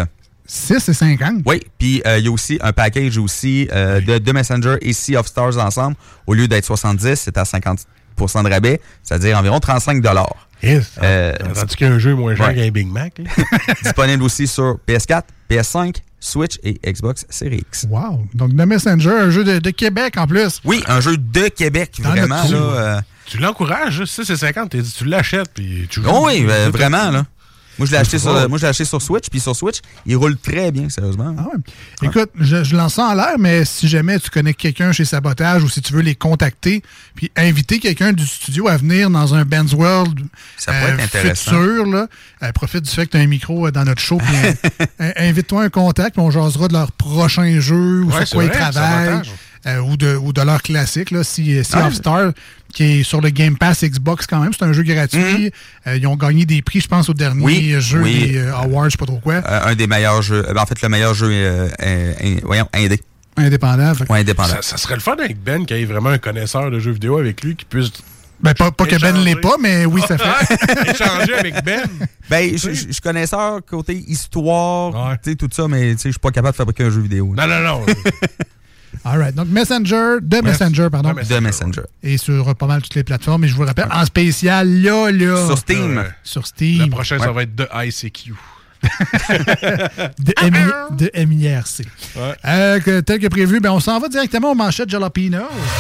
six et cinquante. Oui, puis il euh, y a aussi un package aussi euh, oui. de, de Messenger et Sea of Stars ensemble. Au lieu d'être soixante-dix, c'est à cinquante pour cent de rabais, c'est-à-dire environ trente-cinq dollars. Yes. Euh, Tandis qu'un jeu moins cher ouais. qu'un Big Mac. Disponible aussi sur P S quatre, P S cinq, Switch et Xbox Series X. Wow! Donc, The Messenger, un jeu de, de Québec en plus. Oui, un jeu de Québec, dans vraiment. Là, euh... Tu l'encourages, six et cinquante, tu l'achètes puis tu joues. Oh oui, euh, vraiment, là. Moi, je l'ai acheté, sur, moi, je l'ai acheté sur Switch, puis sur Switch, il roule très bien, sérieusement. Ah ouais. Ouais. Écoute, je, je lance ça en l'air, mais si jamais tu connais quelqu'un chez Sabotage ou si tu veux les contacter, puis inviter quelqu'un du studio à venir dans un Ben's World ça pourrait euh, être intéressant. Futur, là, euh, profite du fait que tu as un micro dans notre show, puis euh, invite-toi un contact, puis on jasera de leur prochain jeu, ou ouais, sur quoi vrai, ils travaillent. Euh, ou, de, ou de leur classique, là, Sea, sea ah, of Stars, qui est sur le Game Pass Xbox quand même. C'est un jeu gratuit. Mm-hmm. euh, ils ont gagné des prix, je pense, au dernier oui, jeu oui. des euh, Awards, je sais pas trop quoi. Euh, un des meilleurs jeux. En fait, le meilleur jeu euh, euh, euh, voyons, indé. Indépendant. Fait. Ouais, indépendant. Ça, ça serait le fun avec Ben, qui ait vraiment un connaisseur de jeux vidéo avec lui, qui puisse... Ben, pas, pas que Ben l'est pas, mais oui, ça fait. Échanger avec Ben. Ben, je suis connaisseur côté histoire, ouais. tu sais, tout ça, mais je suis pas capable de fabriquer un jeu vidéo. Non, non, non. All right. Donc, Messenger, de Messenger, pardon. De Messenger. Messenger. Et sur pas mal toutes les plateformes. Et je vous le rappelle, en spécial, là, là. Sur Steam. Ouais. Sur Steam. Le prochain, ouais. ça va être de I C Q. de, M I, de M I R C. Ouais. Euh, que, tel que prévu, ben, on s'en va directement aux manchettes Jalapeno.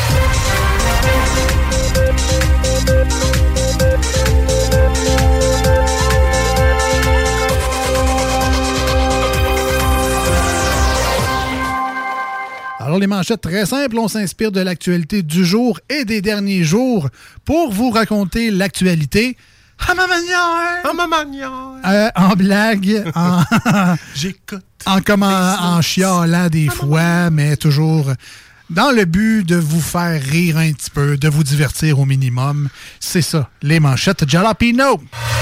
Alors, les manchettes très simples, on s'inspire de l'actualité du jour et des derniers jours pour vous raconter l'actualité à ma manière. À ma manière. Euh, en blague, en, J'écoute. en, comment, en chialant des fois, mais toujours dans le but de vous faire rire un petit peu, de vous divertir au minimum. C'est ça, les manchettes Jalapeno.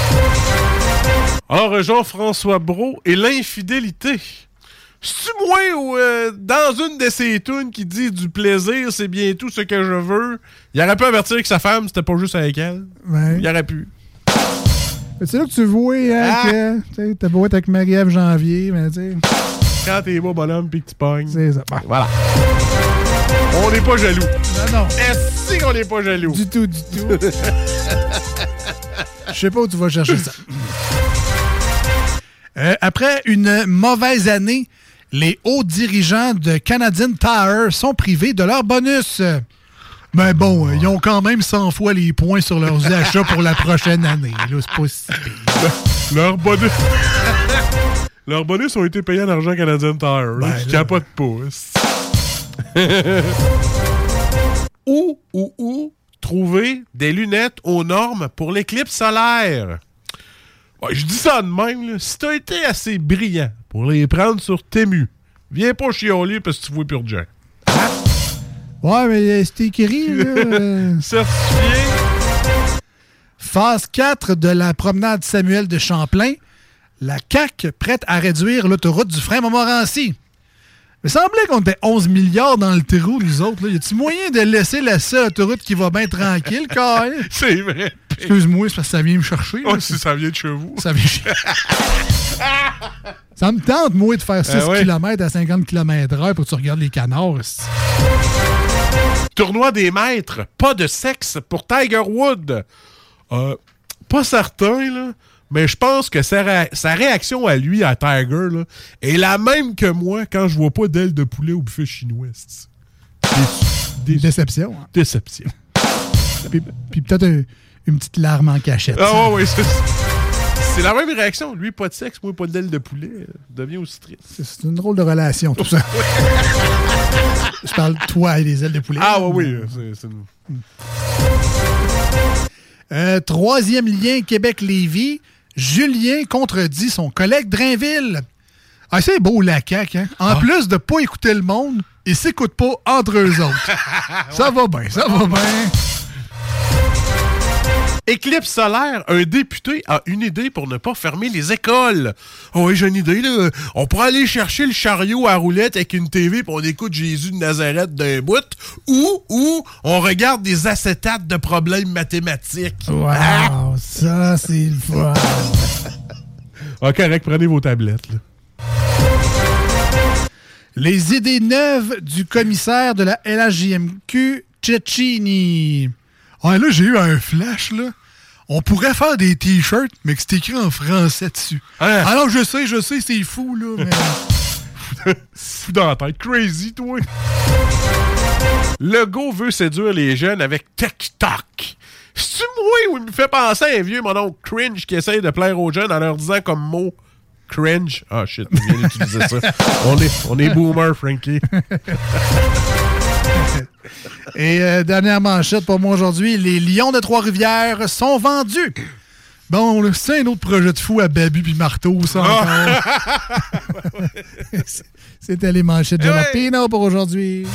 Alors, Jean-François Brault et l'infidélité. C'est-tu moi ou euh, dans une de ces tunes qui dit du plaisir, c'est bien tout ce que je veux, il aurait pu avertir que sa femme, c'était pas juste avec elle. Ouais. Il aurait pu. C'est là que tu vois hein, ah. que t'as beau être avec Marie-Ève Janvier, mais tu sais. Quand t'es beau bonhomme pis que tu pognes. C'est ça. Bon. Voilà. On n'est pas jaloux. Non, non. Est-ce qu'on n'est pas jaloux? Du tout, du tout. Je sais pas où tu vas chercher ça. Euh, après une mauvaise année, les hauts dirigeants de Canadian Tire sont privés de leur bonus. Mais bon, euh, ils ont quand même cent fois les points sur leurs achats pour la prochaine année. Là, c'est pas si pire. Leurs bonus... leurs bonus ont été payés en argent Canadian Tire. Ben, je capote pas. Où, où, où trouver des lunettes aux normes pour l'éclipse solaire? Ouais, je dis ça de même, là. Si t'as été assez brillant pour les prendre sur Temu, viens pas chialer parce que tu vois plus de gens. Hein? Ouais, mais c'est écrit, là. euh... Certifié. Phase quatre de la promenade Samuel de Champlain. La C A Q prête à réduire l'autoroute du frein Montmorency. Il me semblait qu'on était onze milliards dans le terreau, nous autres. Là. Y a-t-il moyen de laisser la seule autoroute qui va bien tranquille, quand même? C'est vrai. Excuse-moi, c'est parce que ça vient me chercher. Oh, si ça vient de chez vous. Ça vient chez Ça me tente, moi, de faire six ouais. kilomètres à cinquante kilomètres heure pour que tu regardes les canards. Tournoi des maîtres, pas de sexe pour Tiger Woods. Euh, pas certain, là. Mais je pense que sa, ré- sa réaction à lui, à Tiger, là, est la même que moi quand je vois pas d'ailes de poulet au buffet chinois. Des, Déception. Hein? Déception. puis, puis peut-être un, une petite larme en cachette. Ah ouais, ouais, c'est, c'est la même réaction. Lui, pas de sexe, moi, pas d'ailes de poulet. Devient aussi triste. C'est, c'est une drôle de relation, tout ça. Je parle de toi et des ailes de poulet. Ah ouais, oui. C'est, c'est une... euh, troisième lien Québec-Lévis. Julien contredit son collègue Drainville. Ah, c'est beau, la C A Q, hein? En ah. plus de pas écouter le monde, ils s'écoutent pas entre eux autres. Ça va bien, ça va bien. Éclipse solaire, un député a une idée pour ne pas fermer les écoles. Oh oui, j'ai une idée, là. On pourrait aller chercher le chariot à roulette avec une T V puis on écoute Jésus de Nazareth d'un bout, ou, ou on regarde des acétates de problèmes mathématiques. Wow, ah! Ça, c'est le fun. Ah, correct, prenez vos tablettes, là. Les idées neuves du commissaire de la L H J M Q, Cecchini. Ouais, là, j'ai eu un flash, là. On pourrait faire des t-shirts, mais que c'est écrit en français dessus. Hein? Alors, je sais, je sais, c'est fou, là, mais... Fou dans la tête. Crazy, toi. Legault veut séduire les jeunes avec TikTok. C'est-tu moi où il me fait penser à un vieux mon oncle cringe qui essaye de plaire aux jeunes en leur disant comme mot cringe? Ah, shit, je viens d'utiliser ça. On est, on est boomer, Frankie. Et euh, dernière manchette pour moi aujourd'hui, les Lions de Trois-Rivières sont vendus. Bon, là, c'est un autre projet de fou à Babu puis Marteau, ça encore. C'était les manchettes de Jalapeno pour aujourd'hui.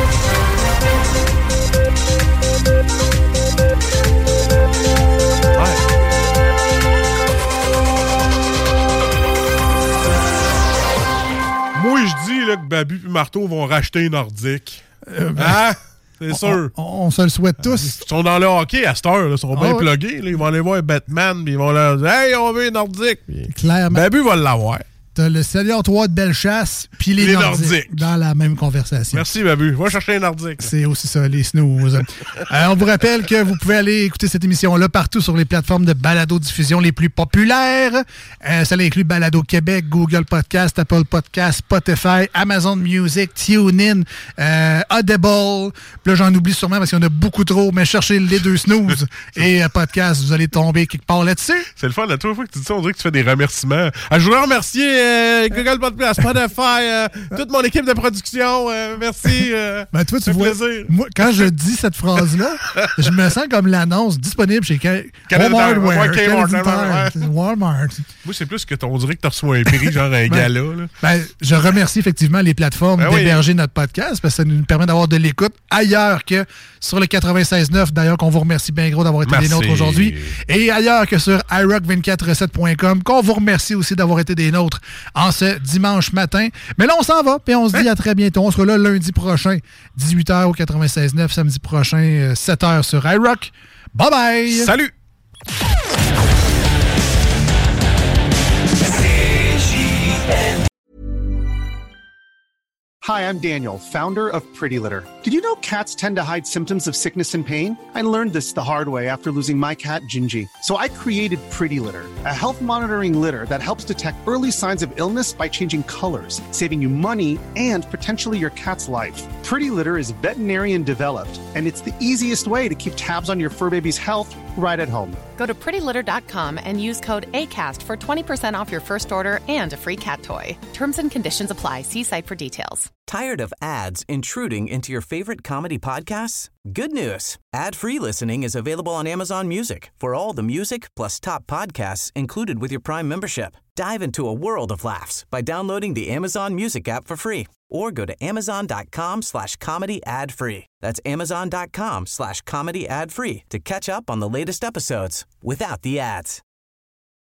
Moi, je dis là, que Babu et Marteau vont racheter Nordique. Euh, ben, hein? C'est on, sûr. On, on se le souhaite tous. Ils sont dans le hockey à cette heure. Là, ils sont bien oh, plugués. Là, ils vont aller voir Batman. Puis ils vont leur dire Hey, on veut Nordique. Puis clairement. Babu va l'avoir. T'as le Seigneur trois de Bellechasse puis les, les Nordiques, Nordiques dans la même conversation. Merci, Babu. Va chercher les Nordiques. C'est aussi ça, les snooze. euh, on vous rappelle que vous pouvez aller écouter cette émission-là partout sur les plateformes de balado-diffusion les plus populaires. Euh, ça inclut Balado Québec, Google Podcast, Apple Podcast, Spotify, Amazon Music, TuneIn, euh, Audible. Puis là, j'en oublie sûrement parce qu'il y en a beaucoup trop, mais cherchez les deux snooze et euh, podcast, vous allez tomber quelque part là-dessus. C'est le fun. La toute fois que tu dis ça, on dirait que tu fais des remerciements. Ah, je voudrais remercier Euh, Google Podcast, Spotify, euh, toute mon équipe de production. Euh, merci. Euh, ben, toi, tu vois, plaisir. Moi, quand je dis cette phrase-là, je me sens comme l'annonce disponible chez Ca- Walmart. Walmart. Walmart. Moi, c'est plus que t- on dirait que tu reçois un prix, genre un ben, gala. Là. Ben, je remercie effectivement les plateformes ben d'héberger oui. notre podcast parce que ça nous permet d'avoir de l'écoute ailleurs que sur le quatre-vingt-seize neuf. D'ailleurs, qu'on vous remercie bien gros d'avoir été merci. des nôtres aujourd'hui. Et ailleurs que sur i rock vingt-quatre sept point com, qu'on vous remercie aussi d'avoir été des nôtres en ce dimanche matin. Mais là, on s'en va, puis on se dit hein? à très bientôt. On sera là lundi prochain, dix-huit heures au quatre-vingt-seize neuf, samedi prochain, sept heures sur iRock. Bye bye! Salut! Hi, I'm Daniel, founder of Pretty Litter. Did you know cats tend to hide symptoms of sickness and pain? I learned this the hard way after losing my cat, Gingy. So I created Pretty Litter, a health monitoring litter that helps detect early signs of illness by changing colors, saving you money and potentially your cat's life. Pretty Litter is veterinarian developed, and it's the easiest way to keep tabs on your fur baby's health right at home. Go to pretty litter dot com and use code ACAST for twenty percent off your first order and a free cat toy. Terms and conditions apply. See site for details. Tired of ads intruding into your favorite comedy podcasts? Good news. Ad-free listening is available on Amazon Music for all the music plus top podcasts included with your Prime membership. Dive into a world of laughs by downloading the Amazon Music app for free or go to amazon.com slash comedy ad free. That's amazon.com slash comedy ad free to catch up on the latest episodes without the ads.